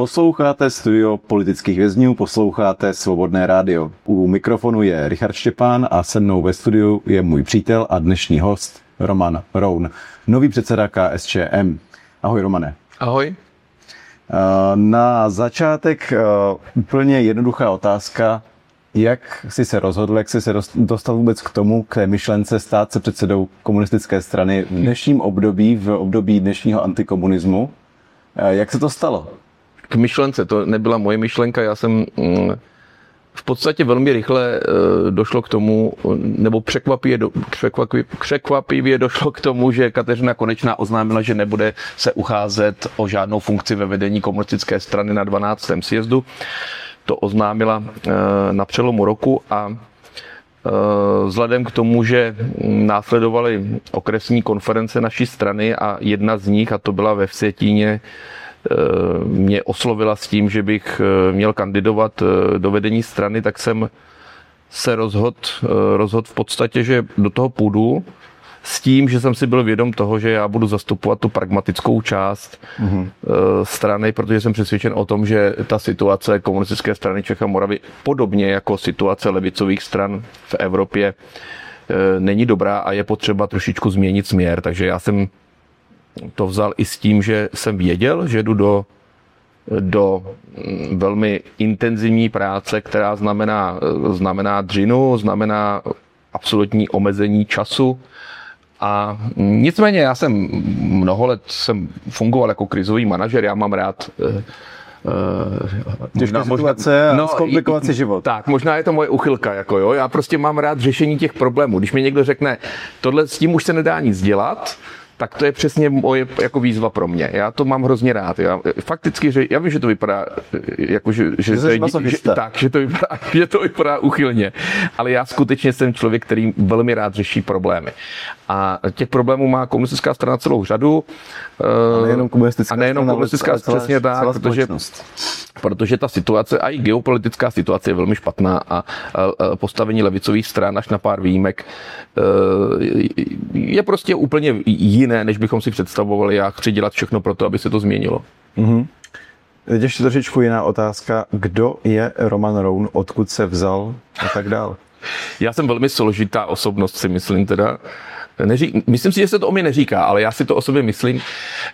Posloucháte Studio politických vězňů, posloucháte Svobodné rádio. U mikrofonu je Richard Štěpán a se mnou ve studiu je můj přítel a dnešní host Roman Roun, nový předseda KSČM. Ahoj, Romane. Ahoj. Na začátek úplně jednoduchá otázka. Jak jsi se rozhodl, jak jsi se dostal vůbec k té myšlence stát se předsedou komunistické strany v dnešním období, v období dnešního antikomunismu? Jak se to stalo? K myšlence, to nebyla moje myšlenka, já jsem v podstatě velmi rychle došlo k tomu, nebo překvapivě došlo k tomu, že Kateřina Konečná oznámila, že nebude se ucházet o žádnou funkci ve vedení komunistické strany na 12. sjezdu. To oznámila na přelomu roku a vzhledem k tomu, že následovaly okresní konference naší strany a jedna z nich, a to byla ve Vsetíně, mě oslovila s tím, že bych měl kandidovat do vedení strany, tak jsem se rozhodl v podstatě, že do toho půjdu s tím, že jsem si byl vědom toho, že já budu zastupovat tu pragmatickou část strany, protože jsem přesvědčen o tom, že ta situace komunistické strany Čech a Moravy, podobně jako situace levicových stran v Evropě, není dobrá a je potřeba trošičku změnit směr. Takže já jsem to vzal i s tím, že jsem věděl, že jdu do velmi intenzivní práce, která znamená dřinu, znamená absolutní omezení času. A nicméně já jsem mnoho let fungoval jako krizový manažer, já mám rád těžké situace a zkomplikovat si život. Tak, možná je to moje uchylka, já prostě mám rád řešení těch problémů. Když mi někdo řekne, tohle s tím už se nedá nic dělat, tak to je přesně moje jako výzva pro mě. Já to mám hrozně rád. Já vím, že to vypadá jako, že to vypadá uchylně, ale já skutečně jsem člověk, který velmi rád řeší problémy. A těch problémů má komunistická strana celou řadu. A nejenom komunistická, přesně tak, protože ta situace a i geopolitická situace je velmi špatná a postavení levicových stran až na pár výjimek je prostě úplně jiné, než bychom si představovali. Já chci dělat všechno pro to, aby se to změnilo. Mm-hmm. Teď ještě trošičku jiná otázka. Kdo je Roman Roun, odkud se vzal a tak dál? Já jsem velmi složitá osobnost, si myslím teda. Myslím si, že se to o mě neříká, ale já si to o sobě myslím.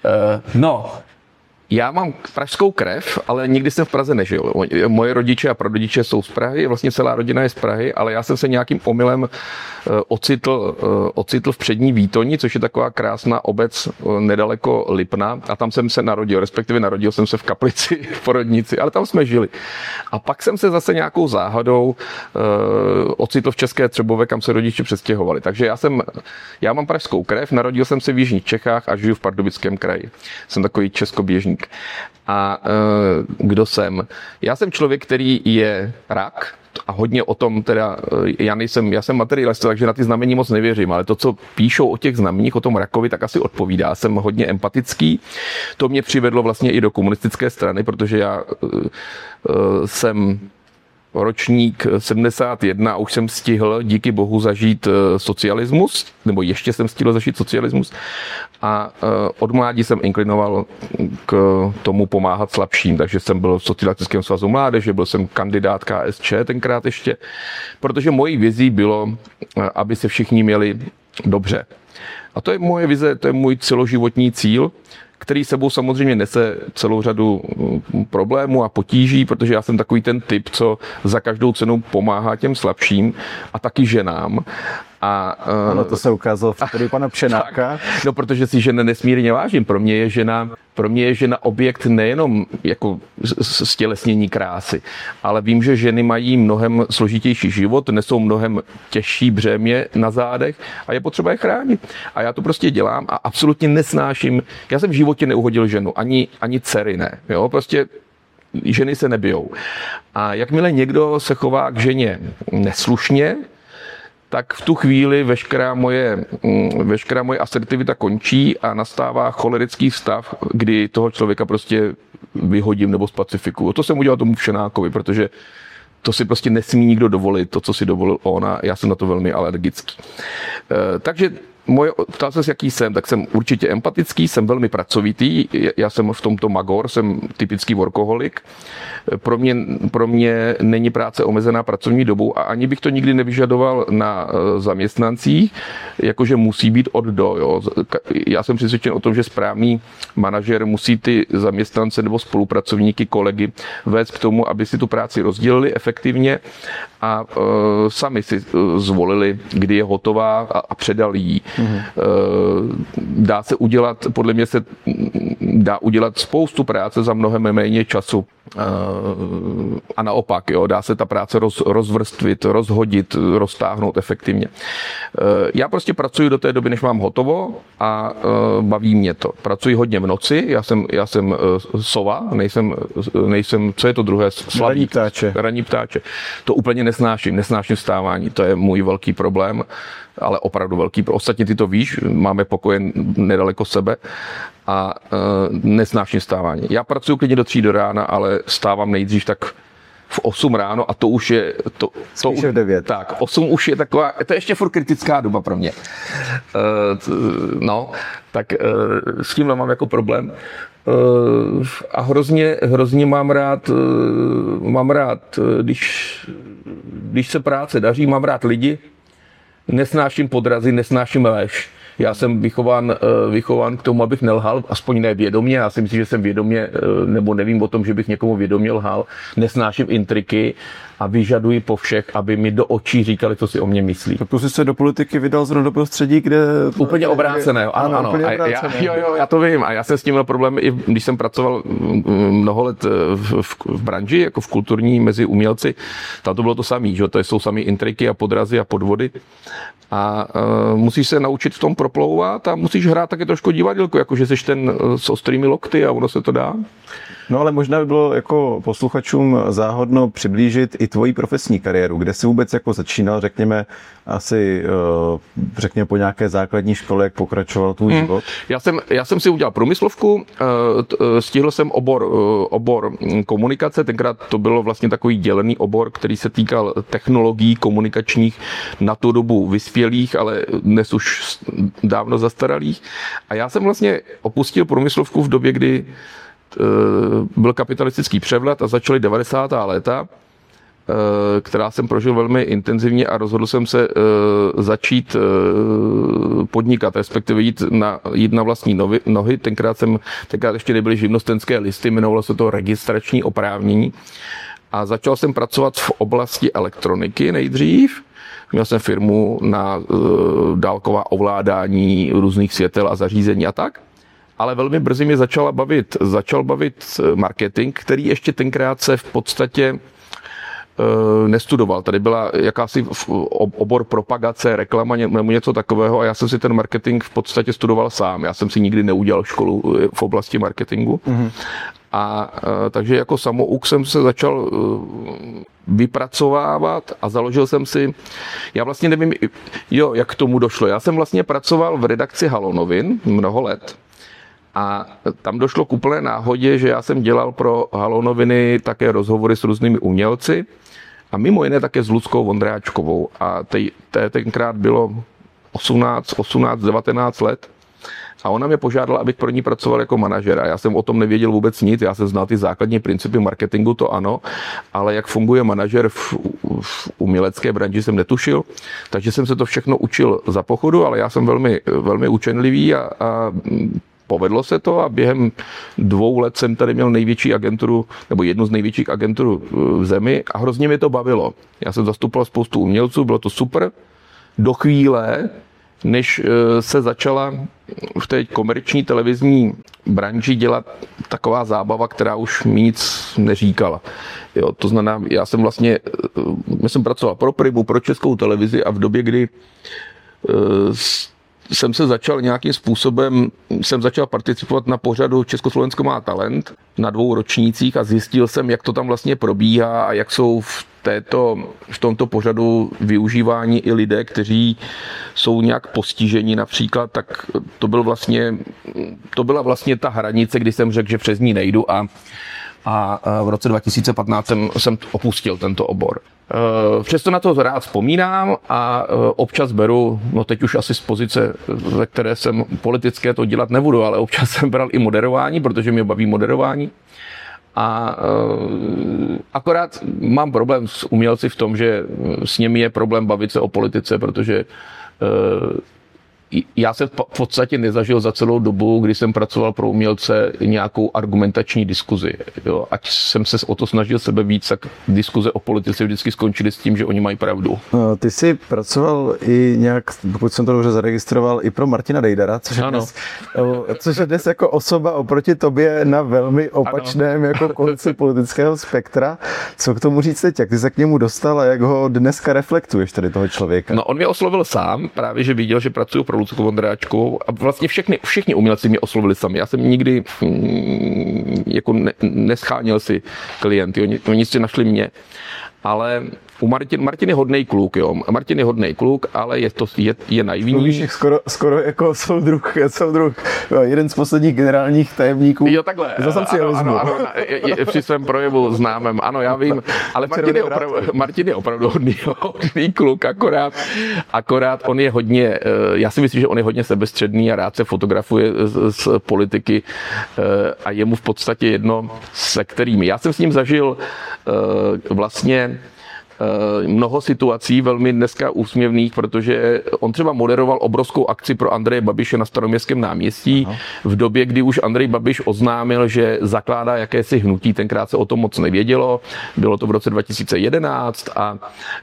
Já mám pražskou krev, ale nikdy jsem v Praze nežil. Moje rodiče a prarodiče jsou z Prahy, vlastně celá rodina je z Prahy, ale já jsem se nějakým omylem ocitl v Přední Výtoni, což je taková krásná obec nedaleko Lipna, a tam jsem se narodil, respektive narodil jsem se v Kaplici, v porodnici, ale tam jsme žili. A pak jsem se zase nějakou záhadou ocitl v České Třebové, kam se rodiče přestěhovali. Takže já mám pražskou krev, narodil jsem se v jižních Čechách a žiju v Pardubickém kraji. Jsem takový českoběžník. A kdo jsem? Já jsem člověk, který je rak a hodně o tom teda, já jsem materialista, takže na ty znamení moc nevěřím, ale to, co píšou o těch znameních, o tom rakovi, tak asi odpovídá. Jsem hodně empatický. To mě přivedlo vlastně i do komunistické strany, protože já jsem ročník 71 a už jsem stihl díky bohu zažít socialismus, nebo ještě jsem stihl zažít socialismus a od mládí jsem inklinoval k tomu pomáhat slabším, takže jsem byl v Socialistickém svazu mládeže, byl jsem kandidát KSČ tenkrát ještě, protože mojí vizí bylo, aby se všichni měli dobře. A to je moje vize, to je můj celoživotní cíl, který sebou samozřejmě nese celou řadu problémů a potíží, protože já jsem takový ten typ, co za každou cenu pomáhá těm slabším a taky ženám. Ano, to se ukázalo v případě pana Pšenáka. No, protože si žena nesmírně vážím. Pro mě je žena objekt nejenom jako stělesnění krásy, ale vím, že ženy mají mnohem složitější život, nesou mnohem těžší břemě na zádech a je potřeba je chránit. A já to prostě dělám a absolutně nesnáším. Já jsem v životě neuhodil ženu, ani dcery ne. Jo? Prostě ženy se nebijou. A jakmile někdo se chová k ženě neslušně, tak v tu chvíli veškerá moje asertivita končí a nastává cholerický stav, kdy toho člověka prostě vyhodím nebo zpacifikuju. To jsem udělal tomu Pšenákovi, protože to si prostě nesmí nikdo dovolit, to, co si dovolil on, a já jsem na to velmi alergický. Takže ptal se, jaký jsem, tak jsem určitě empatický, jsem velmi pracovitý, já jsem v tomto magor, jsem typický workoholik. Pro mě není práce omezená pracovní dobou a ani bych to nikdy nevyžadoval na zaměstnancích, jakože musí být od do. Jo. Já jsem přesvědčen o tom, že správný manažer musí ty zaměstnance nebo spolupracovníky, kolegy vést k tomu, aby si tu práci rozdělili efektivně a sami si zvolili, kdy je hotová a předali ji. Dá se udělat, podle mě se dá udělat spoustu práce za mnohem méně času. A naopak, jo, dá se ta práce rozvrstvit, rozhodit, roztáhnout efektivně. Já prostě pracuji do té doby, než mám hotovo a baví mě to. Pracuji hodně v noci, já jsem sova, nejsem, co je to druhé? Slavík. Ranní ptáče. To úplně nesnáším vstávání, to je můj velký problém, ale opravdu velký. Ostatně ty to víš, máme pokoje nedaleko sebe a nesnáším vstávání. Já pracuji klidně do 3 do rána, ale stávám nejdřív tak v 8 ráno a to už je... To už je v 9. Tak, 8 už je taková, to je ještě furt kritická doba pro mě. Tak s tímhle mám jako problém. A hrozně mám rád, když se práce daří, mám rád lidi, nesnáším podrazy, nesnáším lež. Já jsem vychován k tomu, abych nelhal, aspoň ne vědomě. Já si myslím, že jsem vědomě, nebo nevím o tom, že bych někomu vědomě lhal. Nesnáším intriky a vyžaduji po všech, aby mi do očí říkali, co si o mě myslí. Tak jsi se do politiky vydal zrovna do prostředí, kde... Úplně obrácené, ano. Úplně obrácené. Já to vím a já jsem s tím měl problém, i když jsem pracoval mnoho let v branži, jako v kulturní mezi umělci, tam to bylo to samé, že to jsou samé intriky a podrazy a podvody. A musíš se naučit v tom proplouvat a musíš hrát taky trošku divadýlko, jakože jsi ten s ostrými lokty a ono se to dá. No ale možná by bylo jako posluchačům záhodno přiblížit i tvoji profesní kariéru, kde jsi vůbec jako začínal, řekněme, asi po nějaké základní škole, jak pokračoval tvůj život? Já jsem si udělal průmyslovku, stihl jsem obor komunikace, tenkrát to bylo vlastně takový dělený obor, který se týkal technologií komunikačních na tu dobu vyspělých, ale dnes už dávno zastaralých. A já jsem vlastně opustil průmyslovku v době, kdy byl kapitalistický převrat a začaly 90. léta, která jsem prožil velmi intenzivně a rozhodl jsem se začít podnikat, respektive jít na vlastní nohy. Tenkrát ještě nebyly živnostenské listy, jmenovalo se to registrační oprávnění. A začal jsem pracovat v oblasti elektroniky nejdřív. Měl jsem firmu na dálková ovládání různých světel a zařízení a tak. Ale velmi brzy mě začal bavit marketing, který ještě tenkrát se v podstatě nestudoval. Tady byla jakási obor propagace, reklama nebo něco takového a já jsem si ten marketing v podstatě studoval sám. Já jsem si nikdy neudělal školu v oblasti marketingu. Mm-hmm. A takže jako samouk jsem se začal vypracovávat a založil jsem si, já vlastně nevím, jak k tomu došlo. Já jsem vlastně pracoval v redakci Halo novin mnoho let. A tam došlo k úplné náhodě, že já jsem dělal pro Halo noviny také rozhovory s různými umělci a mimo jiné také s Luckou Vondráčkovou. A tenkrát bylo 19 let. A ona mě požádala, abych pro ní pracoval jako manažer. A já jsem o tom nevěděl vůbec nic. Já jsem znal ty základní principy marketingu, to ano, ale jak funguje manažer v umělecké branži jsem netušil. Takže jsem se to všechno učil za pochodu, ale já jsem velmi, velmi učenlivý a povedlo se to a během 2 let jsem tady měl největší agenturu, nebo jednu z největších agentur v zemi a hrozně mě to bavilo. Já jsem zastupoval spoustu umělců, bylo to super, do chvíle, než se začala v té komerční televizní branži dělat taková zábava, která už mi nic neříkala. Jo, to znamená, já jsem pracoval pro Primu, pro Českou televizi a v době, kdy jsem se začal nějakým způsobem, participovat na pořadu Československo má talent na 2 ročnících a zjistil jsem, jak to tam vlastně probíhá a jak jsou v tomto pořadu využívání i lidé, kteří jsou nějak postiženi například, tak to byla vlastně ta hranice, kdy jsem řekl, že přes ní nejdu a a v roce 2015 jsem opustil tento obor. Přesto na to rád vzpomínám a občas beru, no teď už asi z pozice, ve které jsem politické, to dělat nebudu, ale občas jsem bral i moderování, protože mě baví moderování. A akorát mám problém s umělci v tom, že s nimi je problém bavit se o politice, protože já jsem v podstatě nezažil za celou dobu, kdy jsem pracoval pro umělce, nějakou argumentační diskuzi. Jo. Ať jsem se o to snažil sebe víc, tak diskuze o politice vždycky skončily s tím, že oni mají pravdu. Ty jsi pracoval i nějak, pokud jsem to dobře zaregistroval, i pro Martina Dejdara, což je dnes jako osoba oproti tobě na velmi opačném jako konci politického spektra. Co k tomu říct teď? Jak ty se k němu dostal a jak ho dneska reflektuješ tady toho člověka? No, on mě oslovil sám, právě že viděl, že pracuju pro Lucku Vondráčkovou a vlastně všichni umělci mě oslovili sami. Já jsem nikdy jako nescháněl si klienty, oni si našli mě. Ale Martin je hodnej kluk, jo. Martin je hodnej kluk, ale je naivní. Mluvíš skoro jako soudruh, jeden z posledních generálních tajemníků. Jo, takhle. Ano, při svém projevu známém. Ano, já vím, ale Martin je opravdu hodný kluk, akorát on je hodně, já si myslím, že on je hodně sebestředný a rád se fotografuje z politiky a je mu v podstatě jedno, se kterými. Já jsem s ním zažil vlastně mnoho situací velmi dneska úsměvných, protože on třeba moderoval obrovskou akci pro Andreje Babiše na Staroměstském náměstí v době, kdy už Andrej Babiš oznámil, že zakládá jakési hnutí, tenkrát se o tom moc nevědělo, bylo to v roce 2011 a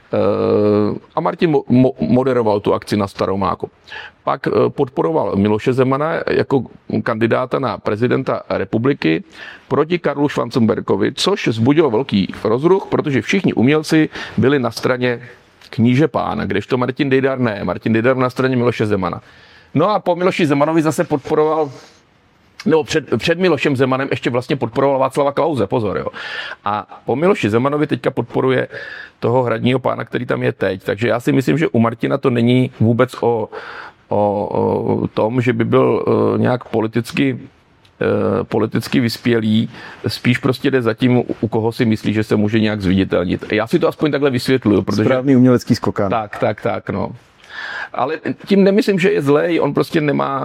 Martin moderoval tu akci na Staromáku. Pak podporoval Miloše Zemana jako kandidáta na prezidenta republiky proti Karlu Schwarzenbergovi, což vzbudilo velký rozruch, protože všichni umělci byli na straně kníže pána, kdežto Martin Dejdar ne. Martin Dejdar na straně Miloše Zemana. No a po Miloši Zemanovi zase podporoval, nebo před Milošem Zemanem ještě vlastně podporoval Václava Klause, pozor, jo. A po Miloši Zemanovi teďka podporuje toho hradního pána, který tam je teď. Takže já si myslím, že u Martina to není vůbec o tom, že by byl nějak politicky vyspělý, spíš prostě jde za tím, u koho si myslí, že se může nějak zviditelnit. Já si to aspoň takhle vysvětluju, protože... Správný umělecký skokan. Tak, no. Ale tím nemyslím, že je zlej, on prostě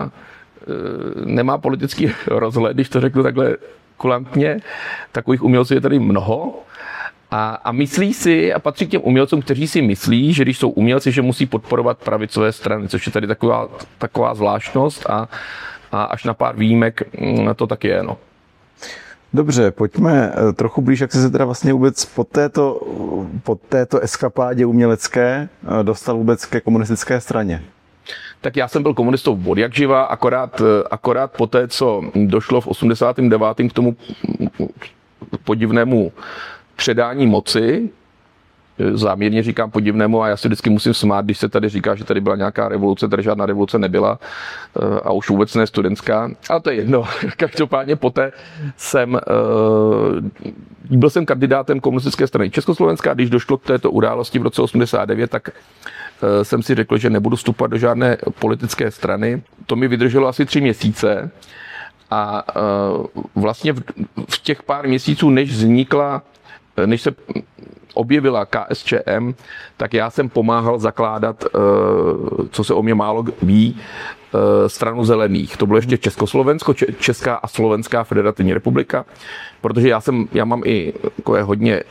nemá politický rozhled, když to řeknu takhle kulantně. Takových umělců je tady mnoho. A myslí si, a patří k těm umělcům, kteří si myslí, že když jsou umělci, že musí podporovat pravicové strany, což je tady taková zvláštnost a až na pár výjimek to tak je, no. Dobře, pojďme trochu blíž, jak jsi se teda vlastně vůbec po této eskapádě umělecké dostal vůbec ke komunistické straně. Tak já jsem byl komunistou od jak živa, akorát po té, co došlo v 89. k tomu podivnému předání moci, záměrně říkám podivnému a já si vždycky musím smát, když se tady říká, že tady byla nějaká revoluce, tady žádná revoluce nebyla a už vůbec ne studentská, ale to je jedno. Každopádně poté byl jsem kandidátem komunistické strany Československa, když došlo k této události v roce 89, tak jsem si řekl, že nebudu vstupovat do žádné politické strany. To mi vydrželo asi 3 měsíce a vlastně v těch pár měsíců, než se objevila KSČM, tak já jsem pomáhal zakládat, co se o mě málo ví, stranu zelených. To bylo ještě Československo, Česká a Slovenská federativní republika, protože já mám i hodně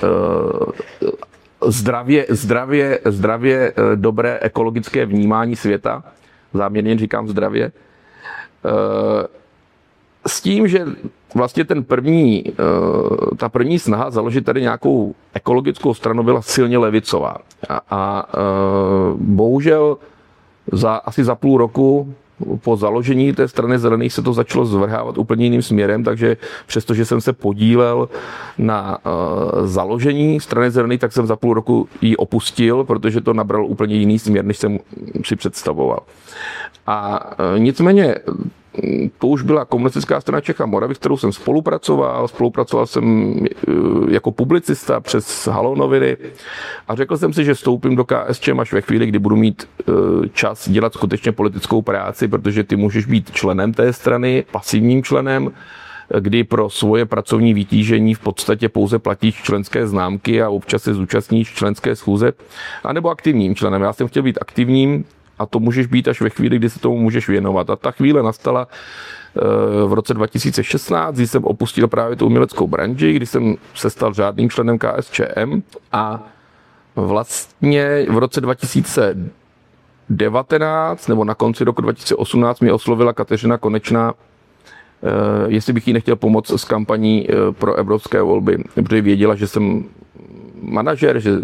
zdravě dobré ekologické vnímání světa, záměrně říkám zdravě, s tím, že vlastně ta první snaha založit tady nějakou ekologickou stranu byla silně levicová. A bohužel asi za půl roku po založení té strany zelených se to začalo zvrhávat úplně jiným směrem, takže přestože jsem se podílel na založení strany zelených, tak jsem za půl roku ji opustil, protože to nabralo úplně jiný směr, než jsem si představoval. A nicméně to už byla komunistická strana Čech a Moravy, s kterou jsem spolupracoval. Spolupracoval jsem jako publicista přes Haló noviny a řekl jsem si, že vstoupím do KSČM až ve chvíli, kdy budu mít čas dělat skutečně politickou práci, protože ty můžeš být členem té strany, pasivním členem, kdy pro svoje pracovní vytížení v podstatě pouze platíš členské známky a občas se zúčastníš členské schůze, anebo aktivním členem. Já jsem chtěl být aktivním a to můžeš být až ve chvíli, kdy se tomu můžeš věnovat. A ta chvíle nastala v roce 2016, kdy jsem opustil právě tu uměleckou branži, kdy jsem se stal řádným členem KSČM a vlastně v roce 2019 nebo na konci roku 2018 mě oslovila Kateřina Konečná, jestli bych jí nechtěl pomoct s kampaní pro evropské volby, protože věděla, že jsem manažer, že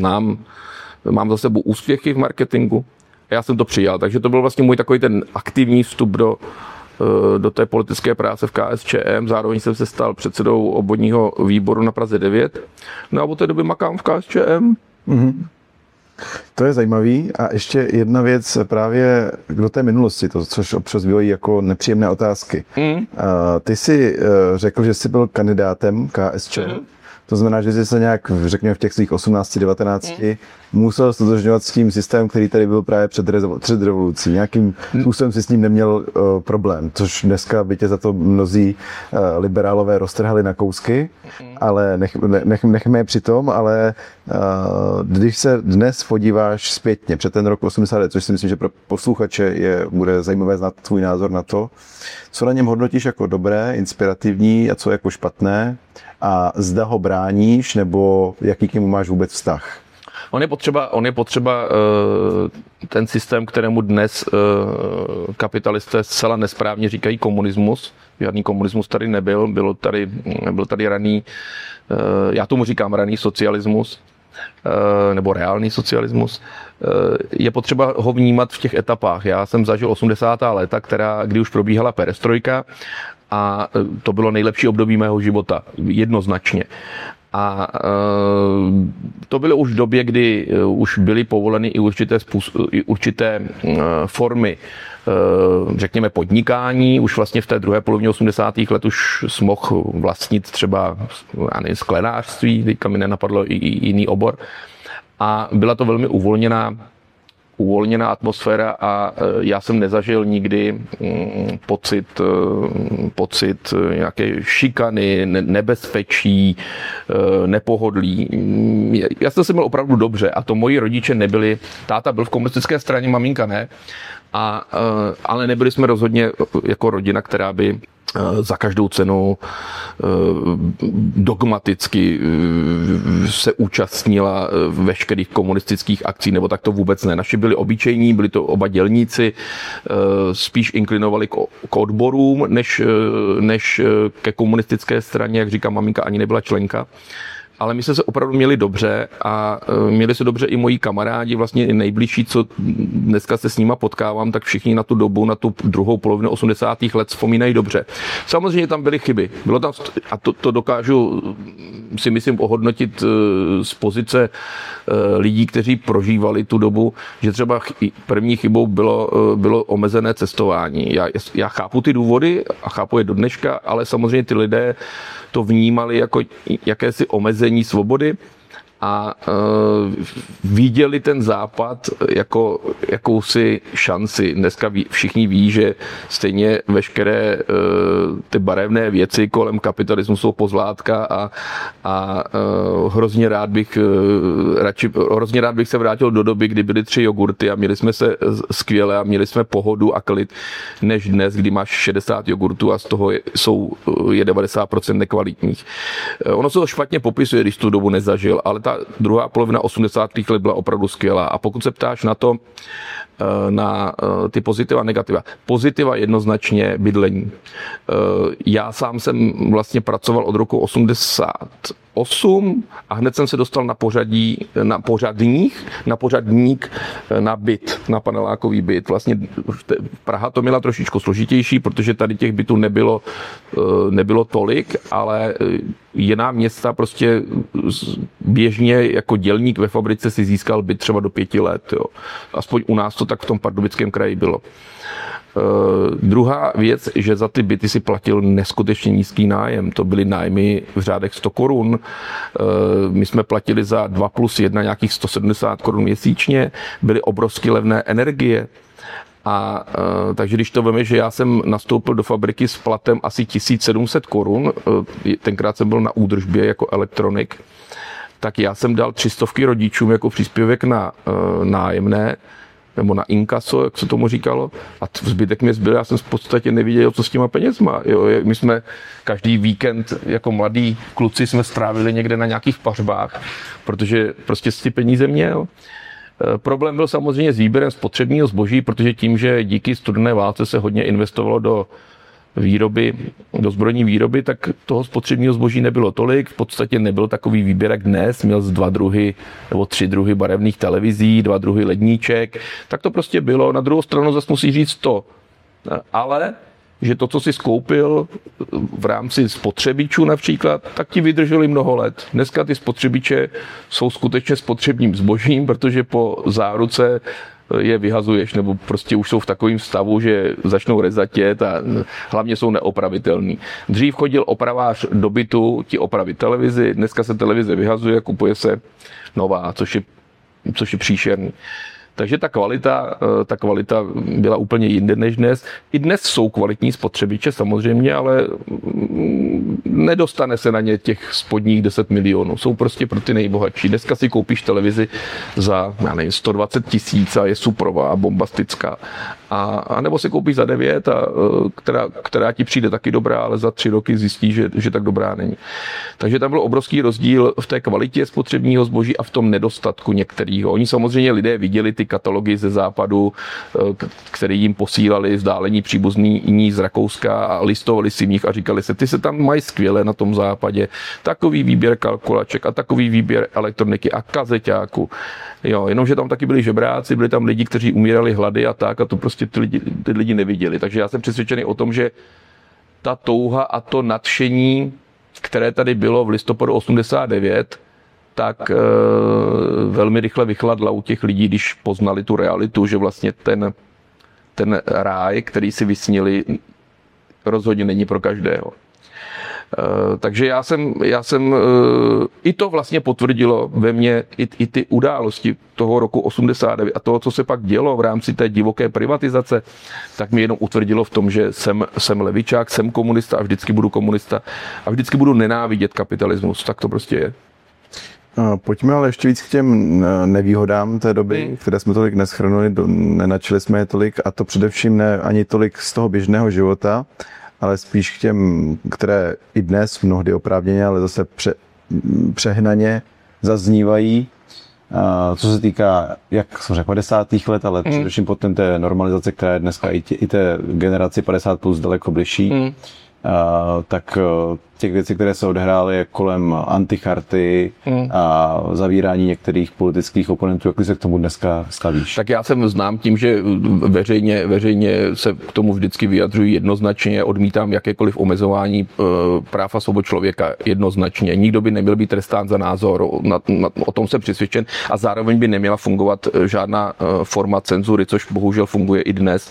mám za sebou úspěchy v marketingu a já jsem to přijal. Takže to byl vlastně můj takový ten aktivní vstup do té politické práce v KSČM. Zároveň jsem se stal předsedou obvodního výboru na Praze 9. No a od té doby makám v KSČM. Mm-hmm. To je zajímavý. A ještě jedna věc právě do té minulosti, to, což občas bylo jako nepříjemné otázky. Ty jsi řekl, že jsi byl kandidátem KSČM. To znamená, že jsi se nějak, řekněme, v těch svých 18-19 musel stotožňovat s tím systémem, který tady byl právě před revolucí. Nějakým způsobem si s ním neměl problém, což dneska by tě za to mnozí liberálové roztrhali na kousky, ale nechme je přitom, ale když se dnes podíváš zpětně před ten rok 80, což si myslím, že pro posluchače bude zajímavé znát tvůj názor na to, co na něm hodnotíš jako dobré, inspirativní a co jako špatné, a zda ho bráníš, nebo jaký k němu máš vůbec vztah? On je potřeba ten systém, kterému dnes kapitalisté zcela nesprávně říkají komunismus. Žádný komunismus tady nebyl, byl tady raný, já tomu říkám raný socialismus, nebo reálný socialismus. Je potřeba ho vnímat v těch etapách. Já jsem zažil 80. léta, kdy už probíhala perestrojka, a to bylo nejlepší období mého života, jednoznačně. A to bylo už v době, kdy už byly povoleny i určité formy, řekněme, podnikání. Už vlastně v té druhé polovině 80. let už jsem mohl vlastnit třeba sklenářství, teďka mi nenapadlo i jiný obor. A byla to velmi uvolněná atmosféra a já jsem nezažil nikdy pocit nějaké šikany, nebezpečí, nepohodlí. Já jsem se měl opravdu dobře a to moji rodiče nebyli. Táta byl v komunistické straně, maminka ne, ale nebyli jsme rozhodně jako rodina, která by za každou cenu dogmaticky se účastnila veškerých komunistických akcí, nebo tak to vůbec ne. Naši byli obyčejní, byli to oba dělníci, spíš inklinovali k odborům, než ke komunistické straně, jak říká maminka, ani nebyla členka. Ale my jsme se opravdu měli dobře a měli se dobře i moji kamarádi, vlastně i nejbližší, co dneska se s nima potkávám, tak všichni na tu dobu, na tu druhou polovinu 80. let vzpomínají dobře. Samozřejmě tam byly chyby. Bylo tam, a to dokážu si myslím ohodnotit z lidí, kteří prožívali tu dobu, že třeba první chybou bylo omezené cestování. Já chápu ty důvody a chápu je do dneška, ale samozřejmě ty lidé to vnímali jako jakési omezení svobody a viděli ten západ jako jakousi šanci. Dneska všichni ví, že stejně veškeré ty barevné věci kolem kapitalismu jsou pozlátka a hrozně rád bych se vrátil do doby, kdy byly 3 jogurty a měli jsme se skvěle a měli jsme pohodu a klid, než dnes, kdy máš 60 jogurtů a z toho je 90% nekvalitních. Ono se to špatně popisuje, když tu dobu nezažil, ale ta druhá polovina 80. let byla opravdu skvělá. A pokud se ptáš na ty pozitiva a negativa. Pozitiva jednoznačně bydlení. Já sám jsem vlastně pracoval od roku 88 a hned jsem se dostal na pořadník na byt, na panelákový byt. Vlastně Praha to měla trošičku složitější, protože tady těch bytů nebylo tolik, ale jiná města prostě běžně jako dělník ve fabrice si získal byt třeba do 5 let. Jo. Aspoň u nás to tak v tom Pardubickém kraji bylo. Druhá věc, že za ty byty si platil neskutečně nízký nájem. To byly nájmy v řádech 100 korun. My jsme platili za 2+1 nějakých 170 korun měsíčně. Byly obrovsky levné energie. A takže když to veme, že já jsem nastoupil do fabriky s platem asi 1700 korun, tenkrát jsem byl na údržbě jako elektronik, tak já jsem dal 300 rodičům jako příspěvek na nájemné, nebo na inkaso, jak se tomu říkalo, a zbytek mě zbyl, já jsem v podstatě neviděl, co s těma penězma. Jo, my jsme každý víkend jako mladí kluci jsme strávili někde na nějakých pařbách, protože prostě ty peníze měl. Problém byl samozřejmě s výběrem spotřebního zboží, protože tím, že díky studené válce se hodně investovalo do výroby, do zbrojní výroby, tak toho spotřebního zboží nebylo tolik, v podstatě nebyl takový výběr jak dnes, měl z 2 druhy nebo 3 druhy barevných televizí, 2 druhy ledníček, tak to prostě bylo. Na druhou stranu zase musí říct to, ale že to, co si skoupil v rámci spotřebičů například, tak ti vydrželi mnoho let. Dneska ty spotřebiče jsou skutečně spotřebním zbožím, protože po záruce je vyhazuješ, nebo prostě už jsou v takovém stavu, že začnou rezatět a hlavně jsou neopravitelný. Dřív chodil opravář do bytu ti opravit televizi, dneska se televize vyhazuje, kupuje se nová, což je příšerný. Takže ta kvalita byla úplně jinde než dnes. I dnes jsou kvalitní spotřebiče samozřejmě, ale nedostane se na ně těch spodních 10 milionů. Jsou prostě pro ty nejbohatší. Dneska si koupíš televizi za, já nevím, 120 000 a je suprová, bombastická. A nebo si koupíš za 9, která ti přijde taky dobrá, ale za 3 roky zjistíš, že tak dobrá není. Takže tam byl obrovský rozdíl v té kvalitě spotřebního zboží a v tom nedostatku některých. Oni samozřejmě lidé viděli ty katalogy ze západu, které jim posílali vzdálení příbuzní z Rakouska a listovali si v nich a říkali se, ty se tam mají skvěle na tom západě, takový výběr kalkulaček a takový výběr elektroniky a kazeťáku. Jo, jenomže tam taky byli žebráci, byli tam lidi, kteří umírali hlady a tak a to prostě ty lidi neviděli. Takže já jsem přesvědčený o tom, že ta touha a to nadšení, které tady bylo v listopadu 89, tak velmi rychle vychladla u těch lidí, když poznali tu realitu, že vlastně ten ráj, který si vysnili, rozhodně není pro každého. Takže já jsem i to vlastně potvrdilo ve mně i ty události toho roku 89 a toho, co se pak dělo v rámci té divoké privatizace, tak mě jenom utvrdilo v tom, že jsem levičák, jsem komunista a vždycky budu komunista a vždycky budu nenávidět kapitalismus. Tak to prostě je. Pojďme ale ještě víc k těm nevýhodám té doby, které jsme tolik neschrnuli, nenačili jsme je tolik a to především ne ani tolik z toho běžného života, ale spíš k těm, které i dnes mnohdy oprávněně, ale zase přehnaně zaznívají. Co se týká, jak jsem řekl, 50. let, ale především potom té normalizace, která je dneska i té generaci 50 plus daleko bližší, tak těch věcí, které se odehrály kolem anticharty a zavírání některých politických oponentů, jak se k tomu dneska stavíš? Tak já jsem znám tím, že veřejně se k tomu vždycky vyjadřuji jednoznačně, odmítám jakékoliv omezování práv a svobod člověka jednoznačně. Nikdo by neměl být trestán za názor, o tom jsem přesvědčen a zároveň by neměla fungovat žádná forma cenzury, což bohužel funguje i dnes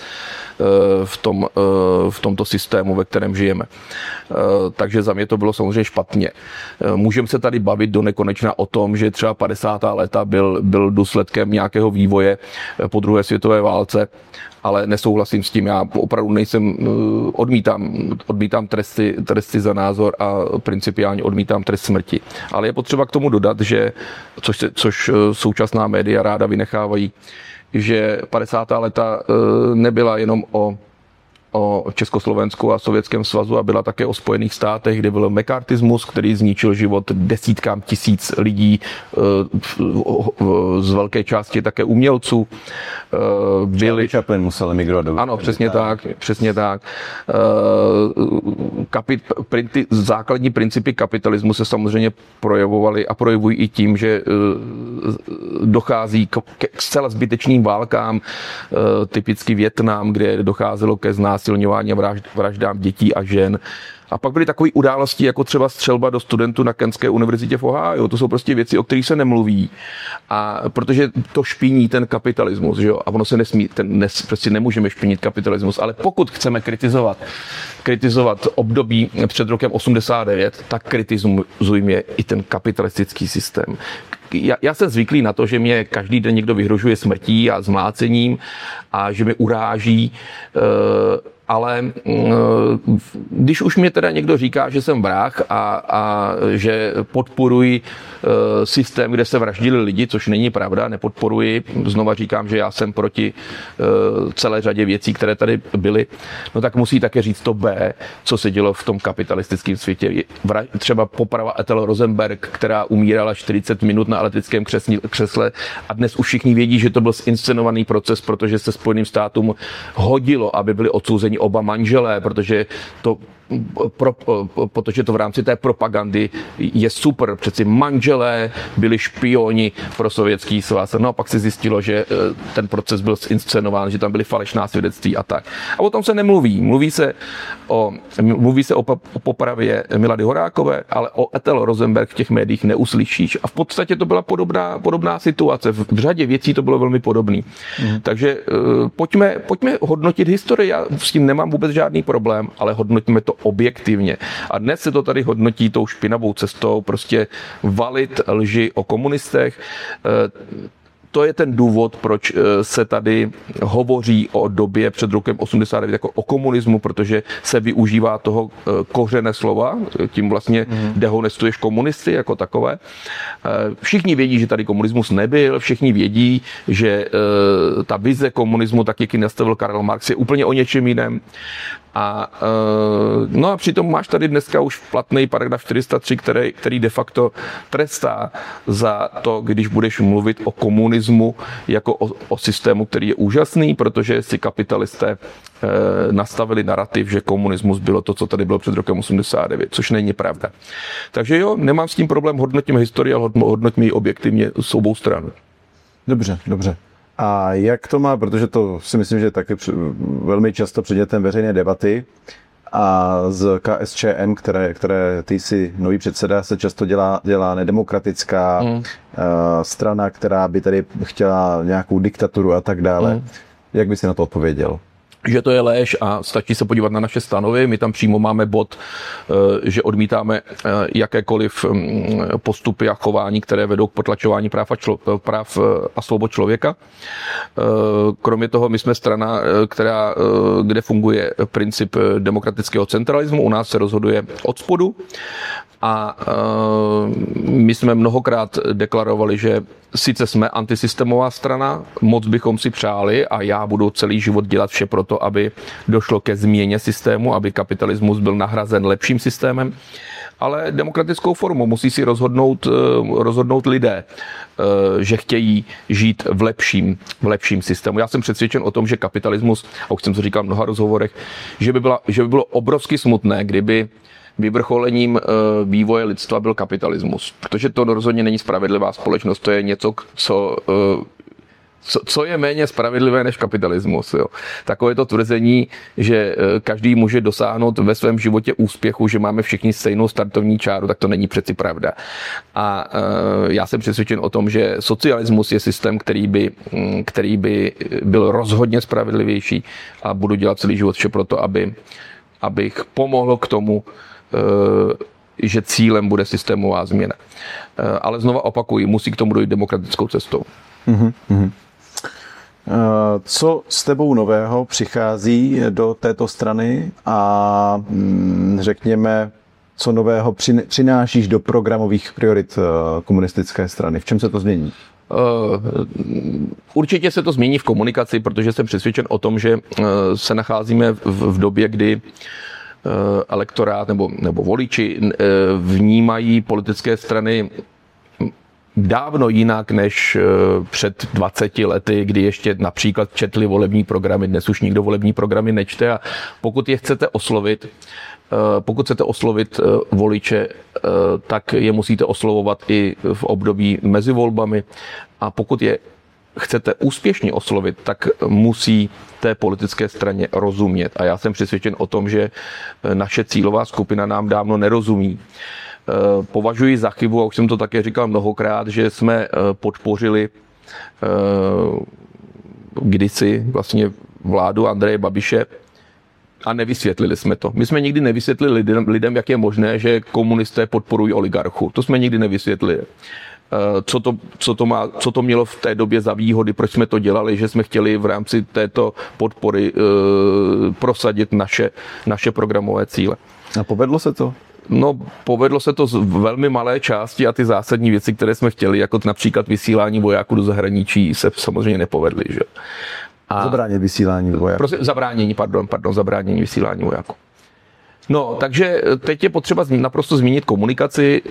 v tomto systému, ve kterém žijeme. Takže za mě to bylo samozřejmě špatně. Můžeme se tady bavit do nekonečna o tom, že třeba 50. léta byl důsledkem nějakého vývoje po druhé světové válce, ale nesouhlasím s tím. Já opravdu odmítám tresty za názor a principiálně odmítám trest smrti. Ale je potřeba k tomu dodat, že, což současná média ráda vynechávají, že 50. léta nebyla jenom o Československu a Sovětském svazu a byla také o Spojených státech, kde byl mekartismus, který zničil život desítkám tisíc lidí, z velké části také umělců. Charlie Chaplin musel emigrovat. Ano, přesně tak. Základní principy kapitalismu se samozřejmě projevovaly a projevují i tím, že dochází k zcela zbytečným válkám, typicky Vietnam, kde docházelo ke znásilňování a vraždám dětí a žen. A pak byly takové události, jako třeba střelba do studentů na Kentské univerzitě v Ohio. To jsou prostě věci, o kterých se nemluví. A protože to špiní ten kapitalismus, že jo? A ono se nesmí, prostě nemůžeme špinit kapitalismus. Ale pokud chceme kritizovat období před rokem 89, tak kritizujme i ten kapitalistický systém. já jsem zvyklý na to, že mě každý den někdo vyhrožuje smrtí a zmlácením a že mě uráží, ale když už mě teda někdo říká, že jsem vrah a že podporuji systém, kde se vraždili lidi, což není pravda, nepodporuji, znova říkám, že já jsem proti celé řadě věcí, které tady byly, no tak musí také říct to B, co se dělo v tom kapitalistickém světě. Třeba poprava Ethel Rosenberg, která umírala 40 minut na elektrickém křesle a dnes už všichni vědí, že to byl zinscenovaný proces, protože se Spojeným státům hodilo, aby byli odsouzeni oba manželé, protože to v rámci té propagandy je super. Přeci manželé byli špioni pro Sovětský svaz. No a pak se zjistilo, že ten proces byl zinscenován, že tam byly falešná svědectví a tak. A o tom se nemluví. Mluví se o popravě Milady Horákové, ale o Ethel Rosenberg v těch médiích neuslyšíš. A v podstatě to byla podobná situace. V řadě věcí to bylo velmi podobný. Takže pojďme hodnotit historii. Já s tím nemám vůbec žádný problém, ale hodnotíme to objektivně. A dnes se to tady hodnotí tou špinavou cestou, prostě valit lži o komunistech. To je ten důvod, proč se tady hovoří o době před rokem 89 jako o komunismu, protože se využívá toho kořené slova, tím vlastně dehonestuješ komunisty jako takové. Všichni vědí, že tady komunismus nebyl, všichni vědí, že ta vize komunismu, tak jak ji nastavil Karl Marx, je úplně o něčem jiném. No a přitom máš tady dneska už platný paragraf 403, který de facto trestá za to, když budeš mluvit o komunismu jako o systému, který je úžasný, protože si kapitalisté nastavili narrativ, že komunismus bylo to, co tady bylo před rokem 89, což není pravda. Takže jo, nemám s tím problém, hodnotím historii, ale hodnotím ji objektivně s obou stran. Dobře. A jak to má, protože to si myslím, že je taky velmi často předmětem veřejné debaty a z KSČM, které ty jsi nový předseda, se často dělá nedemokratická strana, která by tady chtěla nějakou diktaturu a tak dále. Jak bys si na to odpověděl? Že to je lež a stačí se podívat na naše stanovy. My tam přímo máme bod, že odmítáme jakékoliv postupy a chování, které vedou k potlačování práv a svobod člověka. Kromě toho my jsme strana, kde funguje princip demokratického centralismu. U nás se rozhoduje od spodu. A my jsme mnohokrát deklarovali, že sice jsme antisystémová strana, moc bychom si přáli a já budu celý život dělat vše pro to, aby došlo ke změně systému, aby kapitalismus byl nahrazen lepším systémem, ale demokratickou formou musí si rozhodnout lidé, že chtějí žít v lepším systému. Já jsem přesvědčen o tom, že kapitalismus, a už jsem to říkal v mnoha rozhovorech, že by bylo obrovsky smutné, kdyby vyvrcholením vývoje lidstva byl kapitalismus. Protože to rozhodně není spravedlivá společnost, to je něco, co je méně spravedlivé než kapitalismus. Jo. Takové to tvrzení, že každý může dosáhnout ve svém životě úspěchu, že máme všichni stejnou startovní čáru, tak to není přeci pravda. A já jsem přesvědčen o tom, že socialismus je systém, který by byl rozhodně spravedlivější a budu dělat celý život vše pro to, abych pomohl k tomu, že cílem bude systémová změna. Ale znova opakuji, musí k tomu dojít demokratickou cestou. Co s tebou nového přichází do této strany a řekněme, co nového přinášíš do programových priorit komunistické strany? V čem se to změní? Určitě se to změní v komunikaci, protože jsem přesvědčen o tom, že se nacházíme v době, kdy elektorát nebo voliči vnímají politické strany dávno jinak než před 20 lety, kdy ještě například četli volební programy. Dnes už nikdo volební programy nečte a pokud chcete oslovit voliče, tak je musíte oslovovat i v období mezi volbami a pokud je chcete úspěšně oslovit, tak musí té politické straně rozumět. A já jsem přesvědčen o tom, že naše cílová skupina nám dávno nerozumí. Považuji za chybu, a už jsem to také říkal mnohokrát, že jsme podpořili kdysi vlastně vládu Andreje Babiše a nevysvětlili jsme to. My jsme nikdy nevysvětlili lidem, jak je možné, že komunisté podporují oligarchu. To jsme nikdy nevysvětlili. co to mělo v té době za výhody, proč jsme to dělali, že jsme chtěli v rámci této podpory prosadit naše programové cíle. A povedlo se to? No, povedlo se to z velmi malé části a ty zásadní věci, které jsme chtěli, jako například vysílání vojáků do zahraničí, se samozřejmě nepovedly. Že? Zabránit vysílání vojáků. Zabránění vysílání vojáků. No, takže teď je potřeba naprosto zmínit komunikaci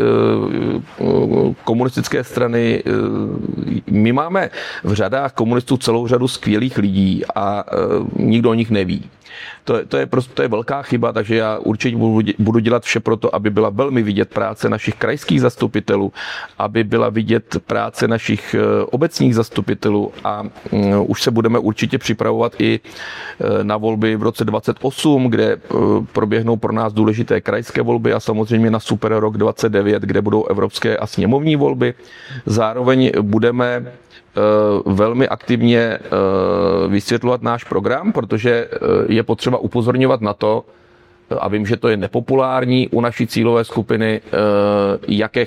komunistické strany. My máme v řadách komunistů celou řadu skvělých lidí a nikdo o nich neví. To je velká chyba, takže já určitě budu dělat vše pro to, aby byla velmi vidět práce našich krajských zastupitelů, aby byla vidět práce našich obecních zastupitelů a už se budeme určitě připravovat i na volby v roce 2028, kde proběhnou pro nás důležité krajské volby a samozřejmě na Super rok 2029, kde budou evropské a sněmovní volby. Zároveň budeme velmi aktivně vysvětlovat náš program, protože je potřeba upozorňovat na to, a vím, že to je nepopulární u naší cílové skupiny, jaké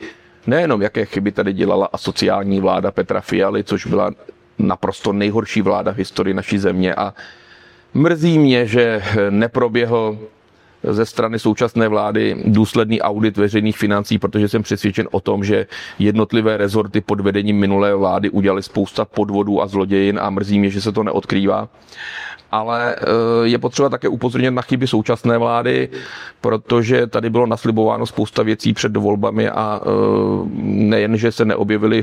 chyby tady dělala asociální vláda Petra Fialy, což byla naprosto nejhorší vláda v historii naší země a mrzí mě, že neproběhl ze strany současné vlády důsledný audit veřejných financí, protože jsem přesvědčen o tom, že jednotlivé rezorty pod vedením minulé vlády udělali spousta podvodů a zlodějin a mrzí mě, že se to neodkrývá. Ale je potřeba také upozornit na chyby současné vlády, protože tady bylo naslibováno spousta věcí před volbami a nejen, že se neobjevily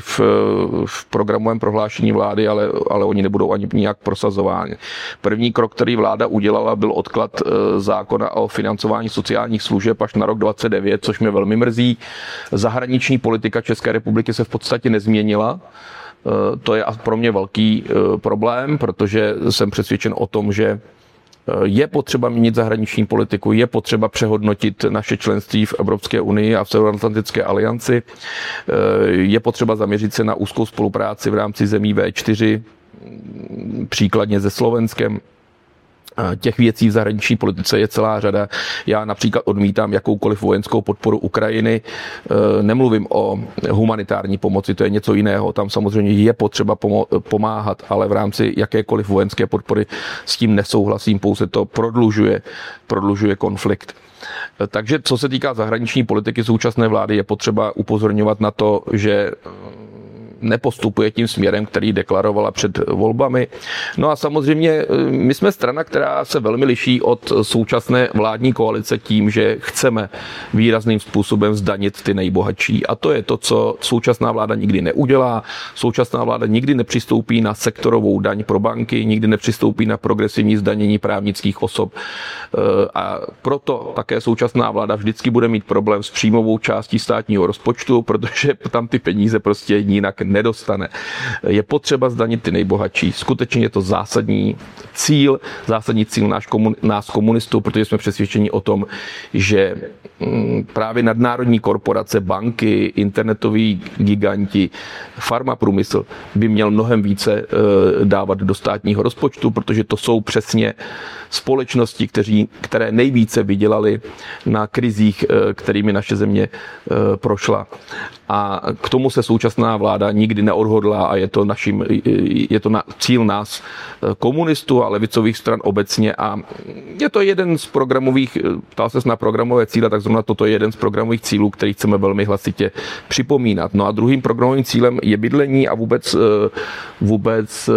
v programovém prohlášení vlády, ale oni nebudou ani nijak prosazováni. První krok, který vláda udělala, byl odklad zákona o financování sociálních služeb až na rok 2029, což mě velmi mrzí. Zahraniční politika České republiky se v podstatě nezměnila. To je pro mě velký problém, protože jsem přesvědčen o tom, že je potřeba měnit zahraniční politiku, je potřeba přehodnotit naše členství v Evropské unii a v Severoatlantické alianci, je potřeba zaměřit se na úzkou spolupráci v rámci zemí V4, příkladně se Slovenskem. Těch věcí v zahraniční politice je celá řada. Já například odmítám jakoukoliv vojenskou podporu Ukrajiny. Nemluvím o humanitární pomoci, to je něco jiného. Tam samozřejmě je potřeba pomáhat, ale v rámci jakékoliv vojenské podpory s tím nesouhlasím, pouze to prodlužuje konflikt. Takže co se týká zahraniční politiky současné vlády, je potřeba upozorňovat na to, že nepostupuje tím směrem, který deklarovala před volbami. No a samozřejmě my jsme strana, která se velmi liší od současné vládní koalice tím, že chceme výrazným způsobem zdanit ty nejbohatší. A to je to, co současná vláda nikdy neudělá. Současná vláda nikdy nepřistoupí na sektorovou daň pro banky, nikdy nepřistoupí na progresivní zdanění právnických osob. A proto také současná vláda vždycky bude mít problém s příjmovou částí státního rozpočtu, protože tam ty peníze prostě jinak nedostane. Je potřeba zdanit ty nejbohatší. Skutečně je to zásadní cíl nás komunistů, protože jsme přesvědčeni o tom, že právě nadnárodní korporace, banky, internetoví giganti, farmaprůmysl by měl mnohem více dávat do státního rozpočtu, protože to jsou přesně společnosti, které nejvíce vydělaly na krizích, kterými naše země prošla. A k tomu se současná vláda nikdy neodhodlá a je to cíl nás komunistů a levicových stran obecně a je to jeden z programových, ptal ses na programové cíle, tak zrovna toto je jeden z programových cílů, který chceme velmi hlasitě připomínat. No a druhým programovým cílem je bydlení a vůbec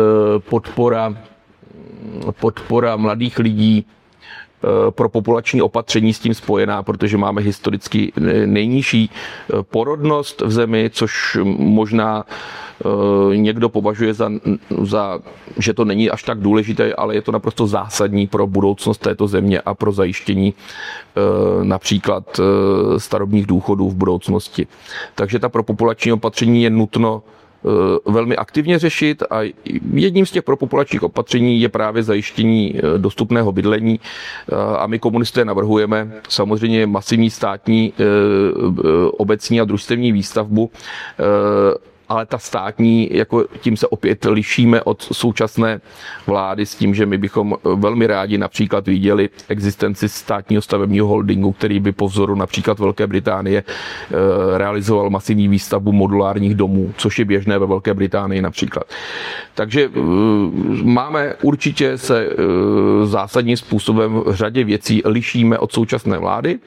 podpora mladých lidí, pro populační opatření s tím spojená, protože máme historicky nejnižší porodnost v zemi, což možná někdo považuje že to není až tak důležité, ale je to naprosto zásadní pro budoucnost této země a pro zajištění například starobních důchodů v budoucnosti. Takže ta propopulační opatření je nutno velmi aktivně řešit a jedním z těch propopulačních opatření je právě zajištění dostupného bydlení a my komunisté navrhujeme samozřejmě masivní státní, obecní a družstevní výstavbu ale ta státní, jako tím se opět lišíme od současné vlády s tím, že my bychom velmi rádi například viděli existenci státního stavebního holdingu, který by po vzoru například Velké Británie realizoval masivní výstavbu modulárních domů, což je běžné ve Velké Británii například. Takže máme určitě se zásadním způsobem v řadě věcí lišíme od současné vlády.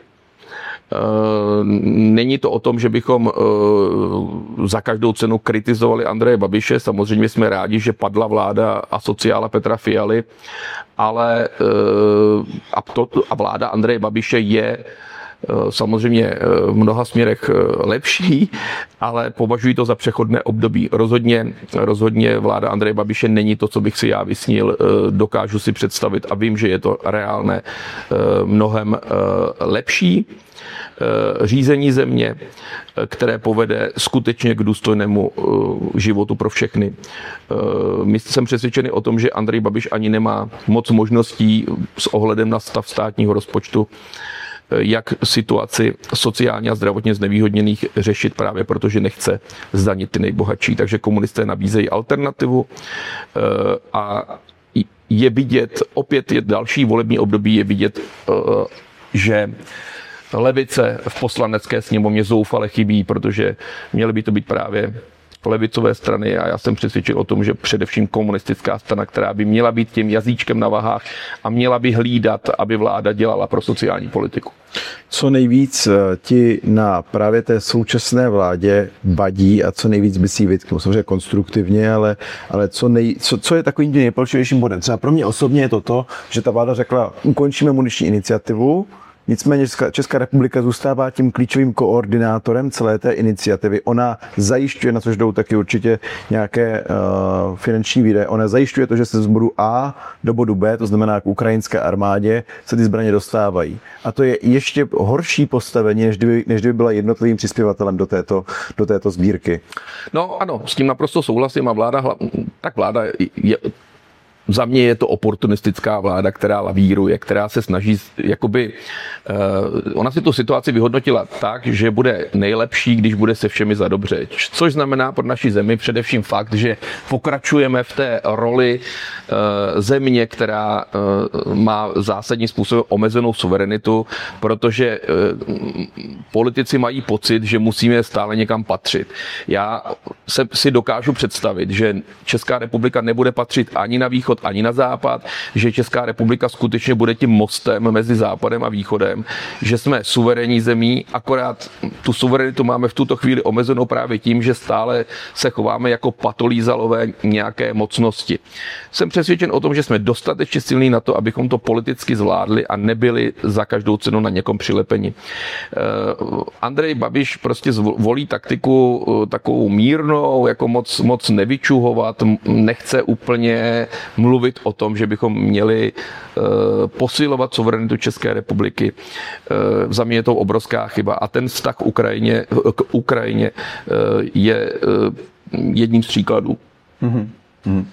Není to o tom, že bychom za každou cenu kritizovali Andreje Babiše. Samozřejmě jsme rádi, že padla vláda asociála Petra Fialy, ale a vláda Andreje Babiše je samozřejmě v mnoha směrech lepší, ale považuji to za přechodné období. Rozhodně vláda Andreje Babiše není to, co bych si já vysnil, dokážu si představit a vím, že je to reálné mnohem lepší řízení země, které povede skutečně k důstojnému životu pro všechny. Jsem přesvědčený o tom, že Andrej Babiš ani nemá moc možností s ohledem na stav státního rozpočtu, jak situaci sociálně a zdravotně znevýhodněných řešit právě protože nechce zdanit ty nejbohatší. Takže komunisté nabízejí alternativu a je vidět, opět je další volební období, je vidět, že levice v poslanecké sněmovně zoufale chybí, protože měly by to být právě levicové strany a já jsem přesvědčen o tom, že především komunistická strana, která by měla být tím jazyčkem na vahách a měla by hlídat, aby vláda dělala pro sociální politiku. Co nejvíc ti na právě té současné vládě vadí a co nejvíc by si vytknul? Samozřejmě konstruktivně, ale co je takovým nejpalčivějším bodem? Třeba pro mě osobně je to, že ta vláda řekla, ukončíme muniční iniciativu, nicméně Česká republika zůstává tím klíčovým koordinátorem celé té iniciativy. Ona zajišťuje, na což jdou taky určitě nějaké finanční výdaje, ona zajišťuje to, že se z bodu A do bodu B, to znamená k ukrajinské armádě, se ty zbraně dostávají. A to je ještě horší postavení, než kdyby byla jednotlivým přispěvatelem do této sbírky. No ano, s tím naprosto souhlasím a vláda je... Za mě je to oportunistická vláda, která lavíruje, která se snaží, ona si tu situaci vyhodnotila tak, že bude nejlepší, když bude se všemi za dobře. Což znamená pro naši zemi především fakt, že pokračujeme v té roli země, která má zásadním způsobem omezenou suverenitu, protože politici mají pocit, že musíme stále někam patřit. Já si dokážu představit, že Česká republika nebude patřit ani na východ, ani na západ, že Česká republika skutečně bude tím mostem mezi západem a východem, že jsme suverénní zemí, akorát tu suverenitu máme v tuto chvíli omezenou právě tím, že stále se chováme jako patolízalové nějaké mocnosti. Jsem přesvědčen o tom, že jsme dostatečně silní na to, abychom to politicky zvládli a nebyli za každou cenu na někom přilepeni. Andrej Babiš prostě volí taktiku takovou mírnou, jako moc nevyčuhovat, nechce úplně mluvit o tom, že bychom měli posilovat suverenitu České republiky. Za mě je to obrovská chyba a ten vztah k Ukrajině je jedním z příkladů. Mm-hmm.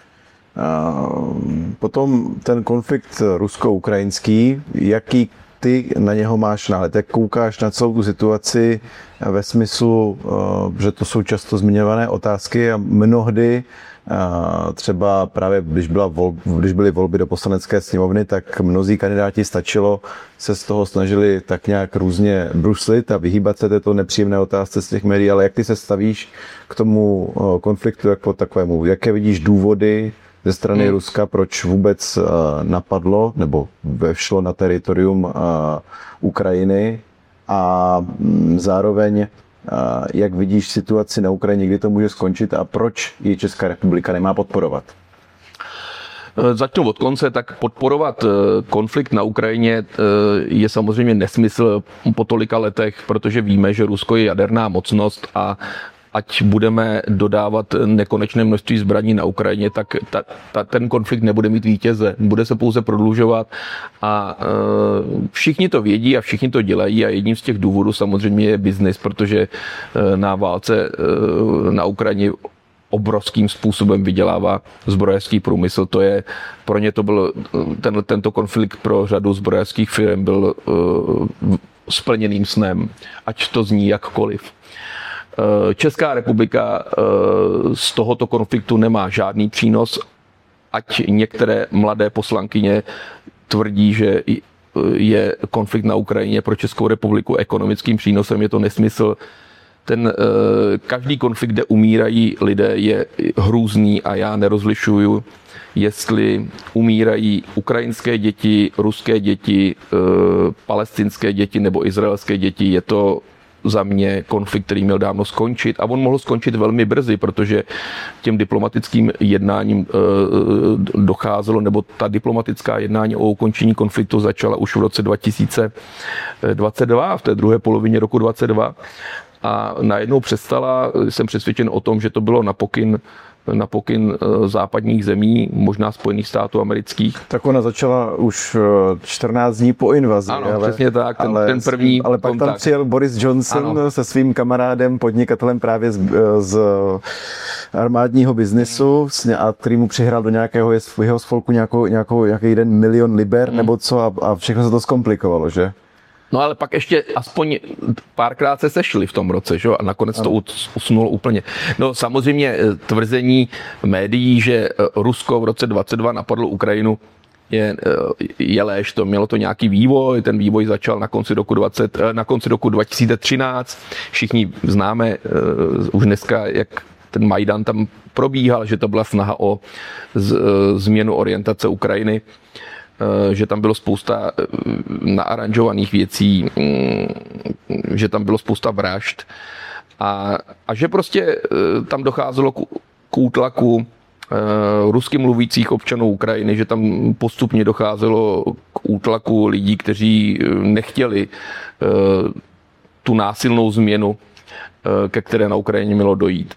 Potom ten konflikt rusko-ukrajinský, jaký ty na něho máš náhled? Jak koukáš na celou tu situaci ve smyslu, že to jsou často zmiňované otázky a mnohdy třeba právě, když byly volby do poslanecké sněmovny, tak mnozí kandidáti se z toho snažili tak nějak různě bruslit a vyhýbat se této nepříjemné otázce z těch médií, ale jak ty se stavíš k tomu konfliktu jako takovému? Jaké vidíš důvody ze strany Ruska, proč vůbec napadlo nebo vešlo na teritorium Ukrajiny a zároveň jak vidíš situaci na Ukrajině, kdy to může skončit a proč ji Česká republika nemá podporovat? Začnu od konce, tak podporovat konflikt na Ukrajině je samozřejmě nesmysl po tolika letech, protože víme, že Rusko je jaderná mocnost a ať budeme dodávat nekonečné množství zbraní na Ukrajině, tak ten konflikt nebude mít vítěze, bude se pouze prodlužovat a všichni to vědí a všichni to dělají a jedním z těch důvodů samozřejmě je biznis, protože na válce na Ukrajině obrovským způsobem vydělává zbrojařský průmysl. Pro ně to byl tento konflikt pro řadu zbrojařských firm byl splněným snem, ať to zní jakkoliv. Česká republika z tohoto konfliktu nemá žádný přínos, ať některé mladé poslankyně tvrdí, že je konflikt na Ukrajině pro Českou republiku ekonomickým přínosem, je to nesmysl. Každý konflikt, kde umírají lidé, je hrůzný a já nerozlišuju, jestli umírají ukrajinské děti, ruské děti, palestinské děti nebo izraelské děti. Je to za mě konflikt, který měl dávno skončit a on mohl skončit velmi brzy, protože těm diplomatickým jednáním docházelo, nebo ta diplomatická jednání o ukončení konfliktu začala už v roce 2022, v té druhé polovině roku 2022 a najednou přestala. Jsem přesvědčen o tom, že to bylo na pokyn západních zemí, možná Spojených států amerických. Tak ona začala už 14 dní po invazi. Ano, přesně tak, ten první ale pak kontakt. tam přijel Boris Johnson se svým kamarádem, podnikatelem právě z armádního biznesu, a který mu přihrál do nějakého jeho spolku nějaký 1 milion liber nebo co a všechno se to zkomplikovalo, že? No ale pak ještě aspoň párkrát se sešli v tom roce, že? A nakonec to usnulo úplně. No samozřejmě tvrzení médií, že Rusko v roce 2022 napadlo Ukrajinu, je lež. Mělo to nějaký vývoj, ten vývoj začal na konci roku 2013. Všichni známe už dneska, jak ten Majdan tam probíhal, že to byla snaha o změnu orientace Ukrajiny, že tam bylo spousta naaranžovaných věcí, že tam bylo spousta vražd a že prostě tam docházelo k útlaku rusky mluvících občanů Ukrajiny, že tam postupně docházelo k útlaku lidí, kteří nechtěli tu násilnou změnu, ke které na Ukrajině mělo dojít.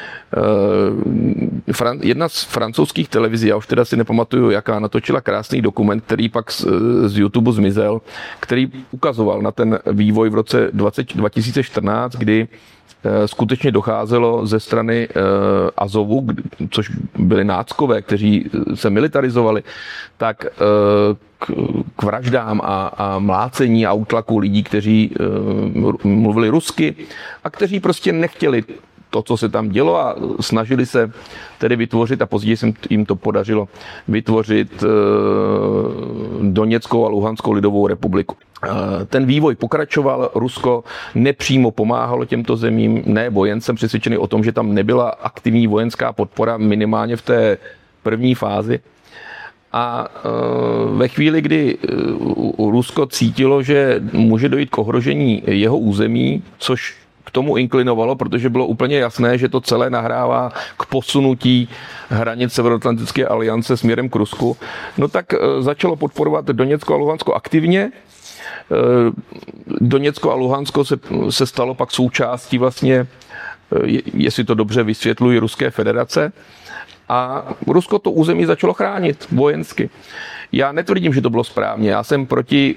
Jedna z francouzských televizí, já už teda si nepamatuju, jaká, natočila krásný dokument, který pak z YouTube zmizel, který ukazoval na ten vývoj v roce 2014, kdy skutečně docházelo ze strany Azovu, což byli náckové, kteří se militarizovali, tak k vraždám a mlácení a útlaku lidí, kteří mluvili rusky a kteří prostě nechtěli to, co se tam dělo a snažili se tedy vytvořit, a později se jim to podařilo vytvořit Doněckou a Luhanskou lidovou republiku. Ten vývoj pokračoval, Rusko nepřímo pomáhalo těmto zemím, ne vojen, jsem přesvědčený o tom, že tam nebyla aktivní vojenská podpora minimálně v té první fázi. A ve chvíli, kdy Rusko cítilo, že může dojít k ohrožení jeho území, což k tomu inklinovalo, protože bylo úplně jasné, že to celé nahrává k posunutí hranic Severoatlantické aliance směrem k Rusku, no tak začalo podporovat Doněcko a Luhansko aktivně. Doněcko a Luhansko se stalo pak součástí vlastně, jestli to dobře vysvětluji, Ruské federace. A Rusko to území začalo chránit vojensky. Já netvrdím, že to bylo správně. Já jsem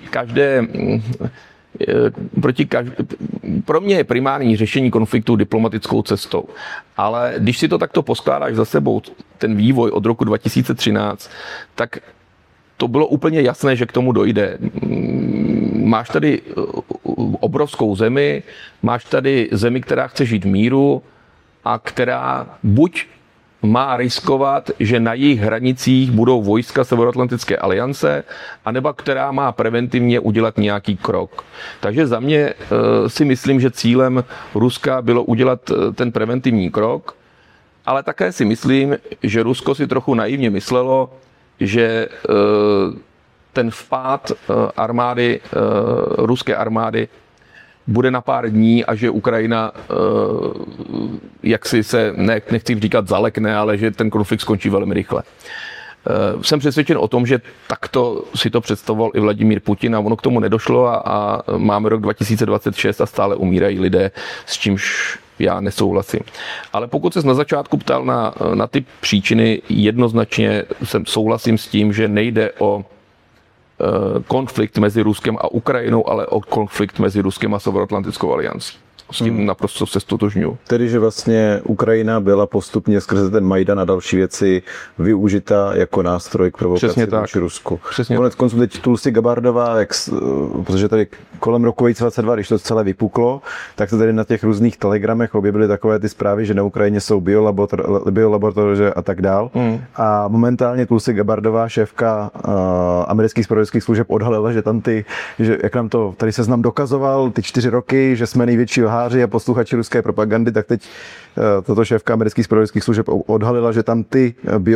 pro mě je primární řešení konfliktu diplomatickou cestou. Ale když si to takto poskládáš za sebou, ten vývoj od roku 2013, tak to bylo úplně jasné, že k tomu dojde. Máš tady obrovskou zemi, máš tady zemi, která chce žít v míru a která buď má riskovat, že na jejich hranicích budou vojska Severoatlantické aliance, anebo která má preventivně udělat nějaký krok. Takže za mě si myslím, že cílem Ruska bylo udělat ten preventivní krok, ale také si myslím, že Rusko si trochu naivně myslelo, že ten vpád ruské armády bude na pár dní a že Ukrajina, jaksi se, nechci říkat zalekne, ale že ten konflikt skončí velmi rychle. Jsem přesvědčen o tom, že takto si to představoval i Vladimír Putin a ono k tomu nedošlo a máme rok 2026 a stále umírají lidé, s čímž já nesouhlasím. Ale pokud ses na začátku ptal na ty příčiny, jednoznačně souhlasím s tím, že nejde o konflikt mezi Ruskem a Ukrajinou, ale o konflikt mezi Ruskem a Severoatlantickou aliancí. S tím naprosto se ztotožňuji. Tedy, že vlastně Ukrajina byla postupně skrze ten Majdan a další věci využita jako nástroj k provokaci vůči Rusku. Konec konců teď Tulsi Gabbardová, protože tady kolem roku 2022, když to celé vypuklo, tak se tady na těch různých telegramech objevily takové ty zprávy, že na Ukrajině jsou biolaboratoře a tak dál. A momentálně Tulsi Gabbardová, šéfka amerických zpravodajských služeb, odhalila, že tam že jak nám to tady seznam dokazoval ty 4 roky, že jsme největší lháři a posluchači ruské propagandy, tak teď tato šéfka amerických zpravodajských služeb odhalila, že tam ty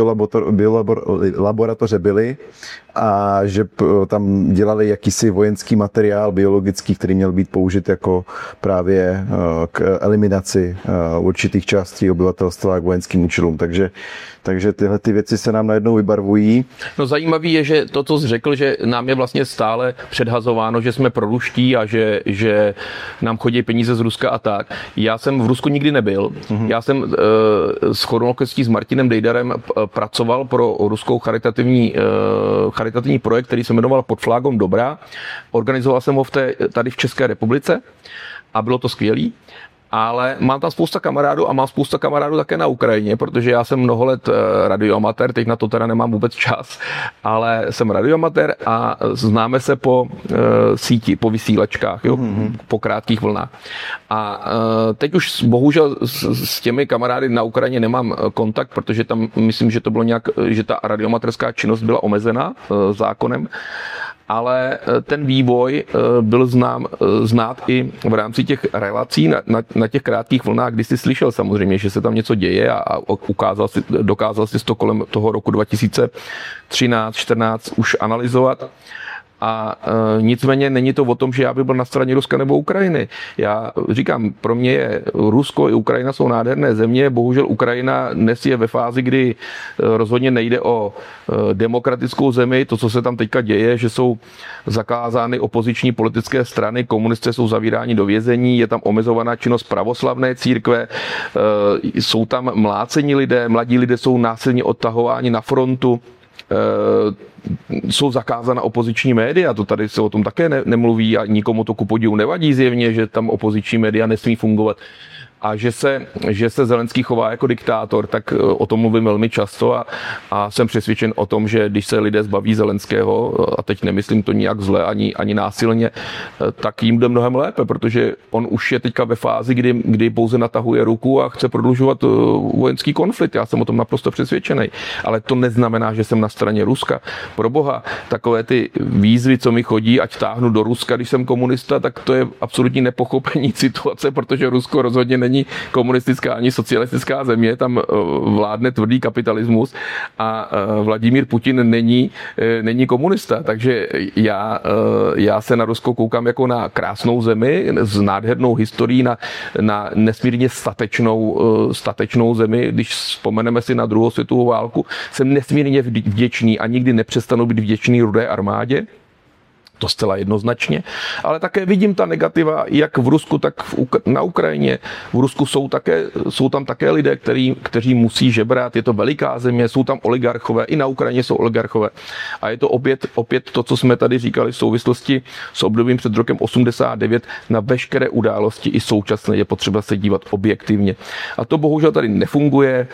biolaboratoře byly a že tam dělali jakýsi vojenský materiál biologický, který měl být použit jako právě k eliminaci určitých částí obyvatelstva k vojenským účelům. Takže tyhle ty věci se nám najednou vybarvují. No zajímavý je, že to, co jsi řekl, že nám je vlastně stále předhazováno, že jsme proruští a že nám chodí peníze z Ruska a tak. Já jsem v Rusku nikdy nebyl. Já jsem shodou okolností s Martinem Dejdarem pracoval pro ruskou charitativní projekt, který se jmenoval Pod flagou dobra. Organizoval jsem ho tady v České republice a bylo to skvělý. Ale mám tam spousta kamarádů a mám spousta kamarádů také na Ukrajině, protože já jsem mnoho let radioamatér, teď na to teda nemám vůbec čas, ale jsem radioamatér a známe se po síti, po vysílačkách, jo, po krátkých vlnách. A teď už bohužel s těmi kamarády na Ukrajině nemám kontakt, protože tam myslím, že to bylo nějak, že ta radioamatérská činnost byla omezena zákonem. Ale ten vývoj byl znát i v rámci těch relací na těch krátkých vlnách, kdy jsi slyšel samozřejmě, že se tam něco děje a dokázal si to kolem toho roku 2013-14 už analyzovat. A nicméně není to o tom, že já bych byl na straně Ruska nebo Ukrajiny. Já říkám, pro mě je Rusko i Ukrajina jsou nádherné země, bohužel Ukrajina dnes je ve fázi, kdy rozhodně nejde o demokratickou zemi. To, co se tam teďka děje, že jsou zakázány opoziční politické strany, komunisté jsou zavíráni do vězení, je tam omezovaná činnost pravoslavné církve, jsou tam mláceni lidé, mladí lidé jsou násilně odtahováni na frontu, jsou zakázána opoziční média, to tady se o tom také nemluví a nikomu to ku podivu nevadí zjevně, že tam opoziční média nesmí fungovat. A že se Zelenský chová jako diktátor, tak o tom mluvím velmi často a jsem přesvědčen o tom, že když se lidé zbaví Zelenského, a teď nemyslím to nijak zle ani násilně, tak jim jde mnohem lépe, protože on už je teďka ve fázi, kdy pouze natahuje ruku a chce prodlužovat vojenský konflikt. Já jsem o tom naprosto přesvědčený. Ale to neznamená, že jsem na straně Ruska. Pro boha, takové ty výzvy, co mi chodí, ať táhnu do Ruska, když jsem komunista, tak to je absolutní nepochopení situace, protože Rusko rozhodně není komunistická ani socialistická země, tam vládne tvrdý kapitalismus a Vladimír Putin není komunista, takže já se na Rusko koukám jako na krásnou zemi s nádhernou historií, na nesmírně statečnou zemi. Když vzpomeneme si na druhou světovou válku, jsem nesmírně vděčný a nikdy nepřestanu být vděčný Rudé armádě. To zcela jednoznačně, ale také vidím ta negativa jak v Rusku, tak na Ukrajině. V Rusku jsou tam také lidé, kteří musí žebrat, je to veliká země, jsou tam oligarchové, i na Ukrajině jsou oligarchové. A je to opět to, co jsme tady říkali v souvislosti s obdobím před rokem 89 na veškeré události i současné je potřeba se dívat objektivně. A to bohužel tady nefunguje.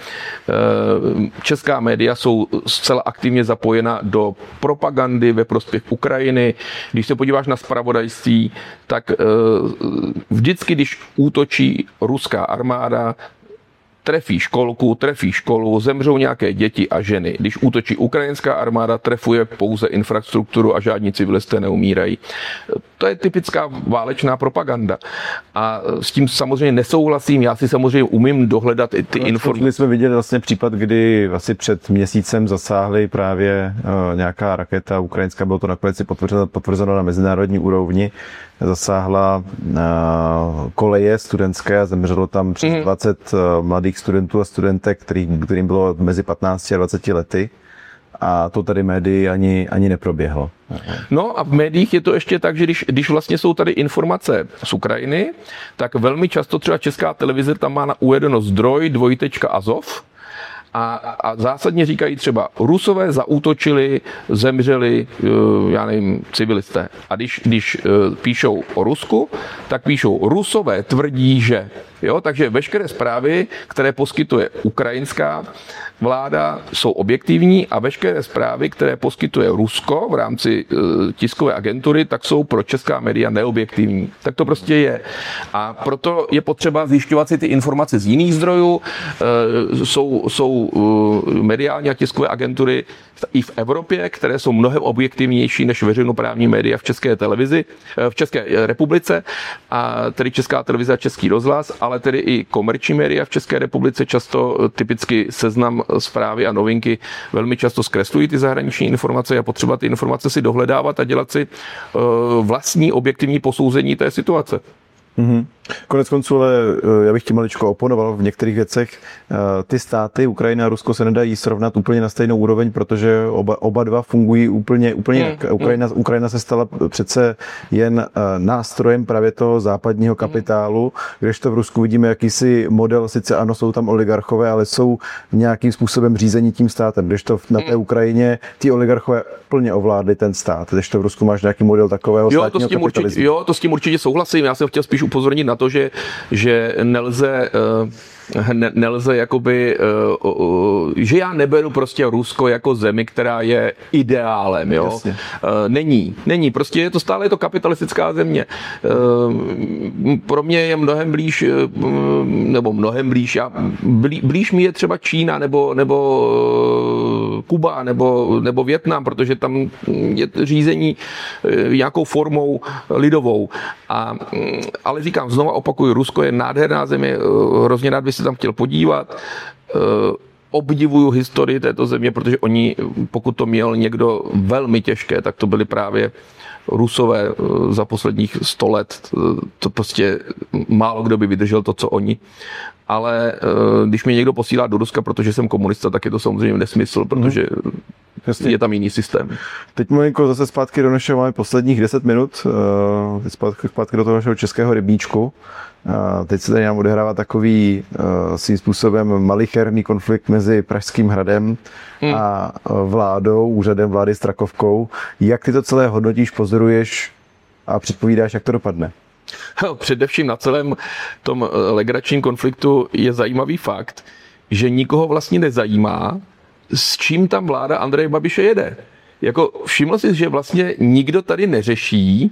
Česká média jsou zcela aktivně zapojena do propagandy ve prospěch Ukrajiny. Když se podíváš na zpravodajství, tak vždycky, když útočí ruská armáda, trefí školu, zemřou nějaké děti a ženy. Když útočí ukrajinská armáda, trefuje pouze infrastrukturu a žádní civilisté neumírají. To je typická válečná propaganda. A s tím samozřejmě nesouhlasím. Já si samozřejmě umím dohledat i ty informace. My jsme viděli vlastně případ, kdy asi před měsícem zasáhly právě nějaká raketa ukrajinská, bylo to nakonec potvrzeno na mezinárodní úrovni, zasáhla koleje studentské a zemřelo tam přes 20 mladých studentů a studentek, kterým bylo mezi 15 a 20 lety. A to tady médii ani neproběhlo. No a v médiích je to ještě tak, že když vlastně jsou tady informace z Ukrajiny, tak velmi často třeba Česká televize tam má uvedeno zdroj _Azov a zásadně říkají třeba Rusové zaútočili, zemřeli, já nevím, civilisté. A když píšou o Rusku, tak píšou Rusové tvrdí, že. Jo, takže veškeré zprávy, které poskytuje ukrajinská vláda, jsou objektivní a veškeré zprávy, které poskytuje Rusko v rámci tiskové agentury, tak jsou pro česká média neobjektivní. Tak to prostě je. A proto je potřeba zjišťovat si ty informace z jiných zdrojů. Jsou mediální a tiskové agentury i v Evropě, které jsou mnohem objektivnější než veřejnoprávní média v České televizi, v České republice, a tedy Česká televize a Český rozhlas, ale tedy i komerční média v České republice, často typicky Seznam, Zprávy a Novinky, velmi často zkreslují ty zahraniční informace a potřeba ty informace si dohledávat a dělat si vlastní objektivní posouzení té situace. Mm-hmm. Konec konců, ale já bych ti maličko oponoval v některých věcech. Ty státy, Ukrajina a Rusko, se nedají srovnat úplně na stejnou úroveň, protože oba dva fungují úplně jinak. Ukrajina se stala přece jen nástrojem právě toho západního kapitálu, kdežto v Rusku vidíme jakýsi model, sice ano, jsou tam oligarchové, ale jsou nějakým způsobem řízení tím státem, kdežto na té Ukrajině ty oligarchové plně ovládli ten stát, kdežto v Rusku máš nějaký model takového státního kapitalismu. Jo, to s tím určitě souhlasím. Já jsem chtěl spíš upozornit na to, že nelze jakoby, že já neberu prostě Rusko jako zemi, která je ideálem, jo. Není, prostě je to stále kapitalistická země. Pro mě je blíž mi je třeba Čína nebo Kuba nebo Vietnam, protože tam je řízení nějakou formou lidovou. Ale říkám, znovu opakuju, Rusko je nádherná země, hrozně rád bych se tam chtěl podívat. Obdivuju historii této země, protože oni, pokud to měl někdo velmi těžké, tak to byli právě Rusové za posledních 100 let. To prostě málo kdo by vydržel to, co oni. Ale když mě někdo posílá do Ruska, protože jsem komunista, tak je to samozřejmě nesmysl, protože je tam jiný systém. Teď malinko zase zpátky do našeho, máme posledních 10 minut, zpátky do toho našeho českého rybníčku. Teď se tady nám odehrává takový svým způsobem malicherný konflikt mezi Pražským hradem a vládou, úřadem vlády Strakovkou. Jak ty to celé hodnotíš, pozoruješ a předpovídáš, jak to dopadne? Především na celém tom legračním konfliktu je zajímavý fakt, že nikoho vlastně nezajímá, s čím tam vláda Andreje Babiše jede. Jako všiml jsi, že vlastně nikdo tady neřeší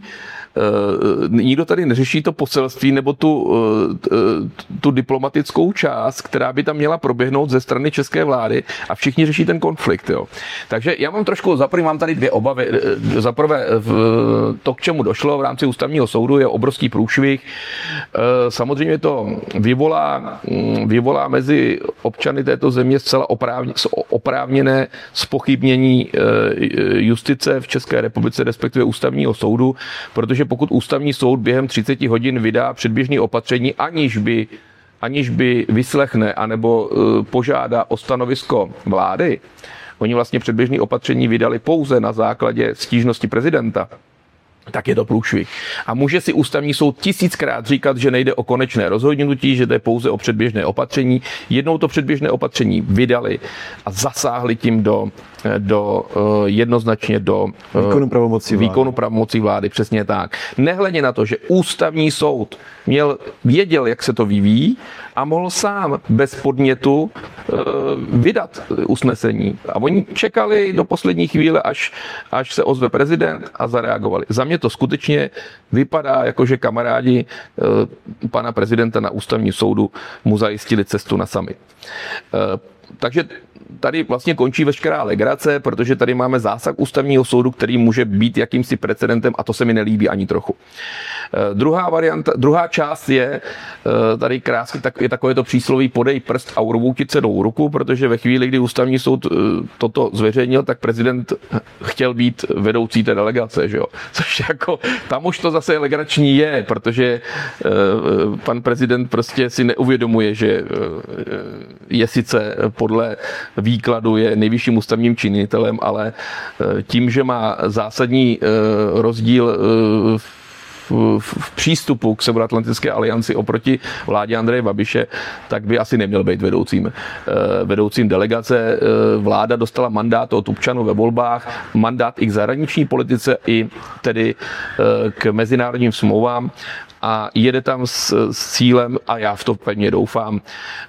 to poselství nebo tu diplomatickou část, která by tam měla proběhnout ze strany české vlády, a všichni řeší ten konflikt. Jo. Takže já mám mám tady dvě obavy. Za prvé, to, k čemu došlo v rámci ústavního soudu, je obrovský průšvih. Samozřejmě to vyvolá mezi občany této země zcela oprávněné zpochybnění justice v České republice, respektive ústavního soudu, protože pokud ústavní soud během 30 hodin vydá předběžné opatření, aniž by vyslechne anebo požádá o stanovisko vlády, oni vlastně předběžné opatření vydali pouze na základě stížnosti prezidenta, tak je to průšvih. A může si ústavní soud 1000krát říkat, že nejde o konečné rozhodnutí, že jde pouze o předběžné opatření. Jednou to předběžné opatření vydali a zasáhli tím jednoznačně do výkonu pravomocí vlády. Přesně tak. Nehledě na to, že ústavní soud věděl, jak se to vyvíjí, a mohl sám bez podnětu vydat usnesení. A oni čekali do poslední chvíle, až se ozve prezident, a zareagovali. Za mě to skutečně vypadá, jako že kamarádi pana prezidenta na ústavním soudu mu zajistili cestu na summit. Takže tady vlastně končí veškerá legrace, protože tady máme zásah ústavního soudu, který může být jakýmsi precedentem, a to se mi nelíbí ani trochu. Druhá část je tady krásně, je takové to přísloví podej prst a urvou ti celou ruku, protože ve chvíli, kdy ústavní soud toto zveřejnil, tak prezident chtěl být vedoucí té delegace, že jo? Což jako, tam už to zase legrační je, protože pan prezident prostě si neuvědomuje, že je sice podle výkladu je nejvyšším ústavním činitelem, ale tím, že má zásadní rozdíl v přístupu k Severoatlantické alianci oproti vládě Andreje Babiše, tak by asi neměl být vedoucím delegace. Vláda dostala mandát od občanů ve volbách, mandát i k zahraniční politice, i tedy k mezinárodním smlouvám a jede tam s cílem, a já v to pevně doufám,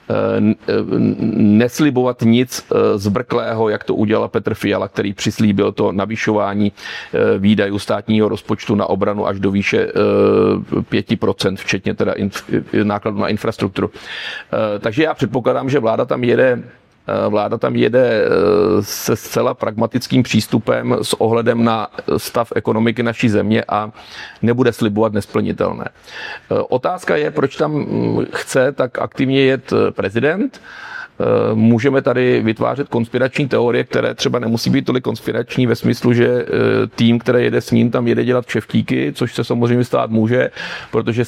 neslibovat nic zbrklého, jak to udělal Petr Fiala, který přislíbil to navyšování výdajů státního rozpočtu na obranu až do výše 5%, včetně teda nákladů na infrastrukturu. Takže já předpokládám, že vláda tam jede se zcela pragmatickým přístupem s ohledem na stav ekonomiky naší země a nebude slibovat nesplnitelné. Otázka je, proč tam chce tak aktivně jet prezident. Můžeme tady vytvářet konspirační teorie, které třeba nemusí být tolik konspirační ve smyslu, že tým, který jede s ním, tam jede dělat kšeftíky, což se samozřejmě stát může, protože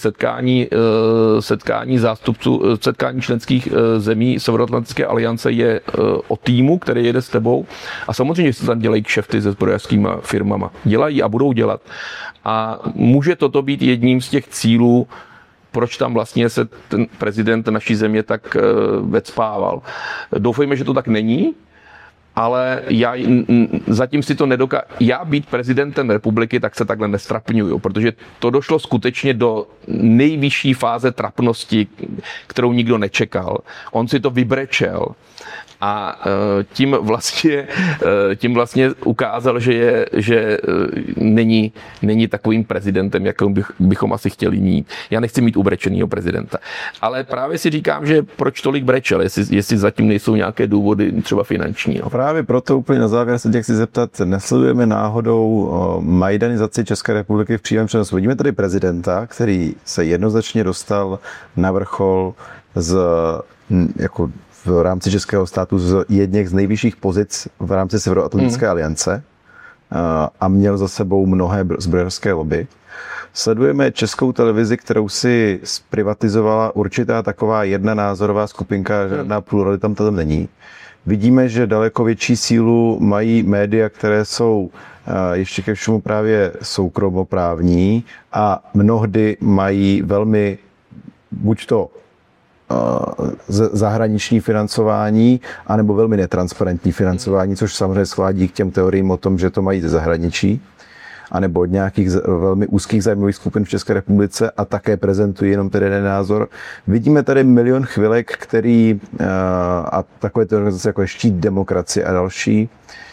setkání členských zemí Severoatlantické aliance je o týmu, který jede s tebou. A samozřejmě se tam dělají kšefty se zbrojařskými firmama. Dělají a budou dělat. A může toto být jedním z těch cílů, proč tam vlastně se ten prezident naší země tak vecpával. Doufejme, že to tak není, ale já zatím si to nedokážu. Já být prezidentem republiky, tak se takhle nestrapňuju, protože to došlo skutečně do nejvyšší fáze trapnosti, kterou nikdo nečekal. On si to vybrečel. A tím vlastně ukázal, že není takovým prezidentem, jakým bychom asi chtěli mít. Já nechci mít ubrečenýho prezidenta. Ale právě si říkám, že proč tolik brečel, jestli zatím nejsou nějaké důvody třeba finanční. No. Právě proto úplně na závěr se tě chci zeptat, nesledujeme náhodou majdanizaci České republiky v přímém přenosu. Vidíme tady prezidenta, který se jednoznačně dostal na vrchol v rámci českého státu z jedněch z nejvyšších pozic v rámci Severoatlantické aliance a měl za sebou mnohé zbrojařské lobby. Sledujeme Českou televizi, kterou si zprivatizovala určitá taková jedna názorová skupinka, žádná pluralita tam není. Vidíme, že daleko větší sílu mají média, které jsou ještě ke všemu právě soukromoprávní a mnohdy mají velmi buď to zahraniční financování, anebo velmi netransparentní financování, což samozřejmě svádí k těm teoriím o tom, že to mají ze zahraničí, anebo od nějakých velmi úzkých zájmových skupin v České republice a také prezentují jenom tedy jeden názor. Vidíme tady milion chvilek, který a takové ty organizace jako je Štít demokracie a další,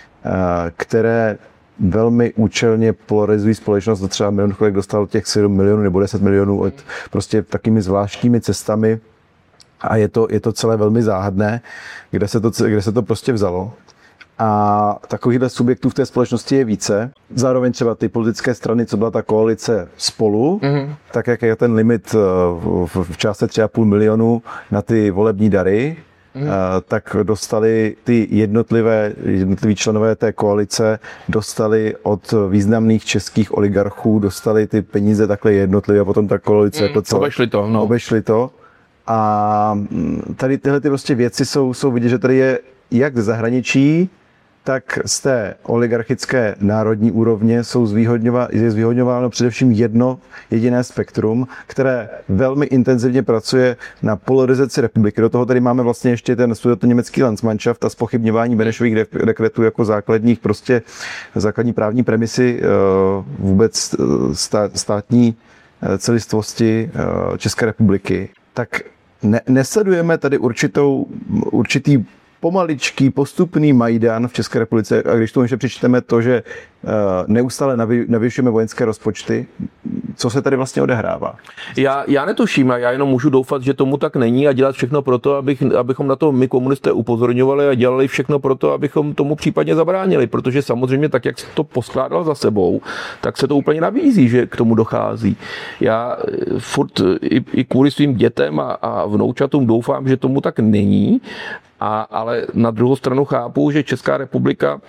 které velmi účelně polarizují společnost. To třeba milion chvilek dostal těch 7 milionů nebo 10 milionů od prostě takými zvláštními cestami. A je to celé velmi záhadné, kde se to prostě vzalo. A takovýchhle subjektů v té společnosti je více. Zároveň třeba ty politické strany, co byla ta koalice Spolu, tak jak je ten limit v částce 3,5 milionu na ty volební dary, tak dostali ty jednotliví členové té koalice, dostali od významných českých oligarchů, dostali ty peníze takhle jednotlivě a potom ta koalice jako celé obešli to. A tady tyhle ty prostě věci jsou vidět, že tady je jak ze zahraničí, tak z té oligarchické národní úrovně je zvýhodňováno především jedno jediné spektrum, které velmi intenzivně pracuje na polarizaci republiky. Do toho tady máme vlastně ještě ten německý Landsmannschaft a zpochybňování Benešových dekretů jako základní právní premisy vůbec státní celistvosti České republiky. Tak nesledujeme tady určitý pomaličký, postupný Majdan v České republice, a když to ještě přičteme to, že neustále navyšujeme vojenské rozpočty, co se tady vlastně odehrává? Já netuším, já jenom můžu doufat, že tomu tak není a dělat všechno pro to, abychom na to my komunisté upozorňovali a dělali všechno pro to, abychom tomu případně zabránili, protože samozřejmě tak, jak to poskládal za sebou, tak se to úplně nabízí, že k tomu dochází. Já furt i kvůli svým dětem a vnoučatům doufám, že tomu tak není, ale na druhou stranu chápu, že Česká republika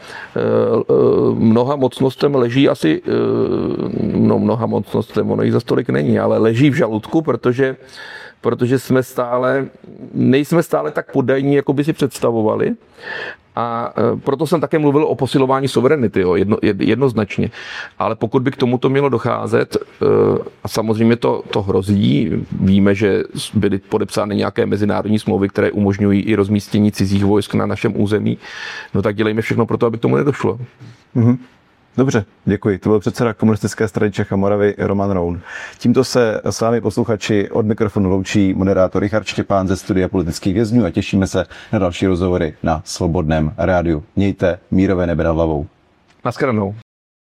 mnoha mocnostem leží mnoha mocnostem, ono jich za stolik není, ale leží v žaludku, protože protože nejsme stále tak poddajní, jako by si představovali. A proto jsem také mluvil o posilování suverenity, jednoznačně. Ale pokud by k tomuto mělo docházet, a samozřejmě to hrozí, víme, že byly podepsány nějaké mezinárodní smlouvy, které umožňují i rozmístění cizích vojsk na našem území, no tak dělejme všechno pro to, aby k tomu nedošlo. Mm-hmm. Dobře, děkuji. To byl předseda Komunistické strany Čech a Moravy Roman Roun. Tímto se s vámi posluchači od mikrofonu loučí moderátor Richard Štěpán ze Studia politických vězňů a těšíme se na další rozhovory na Svobodném rádiu. Mějte mírové nebe nad hlavou. Naschledanou.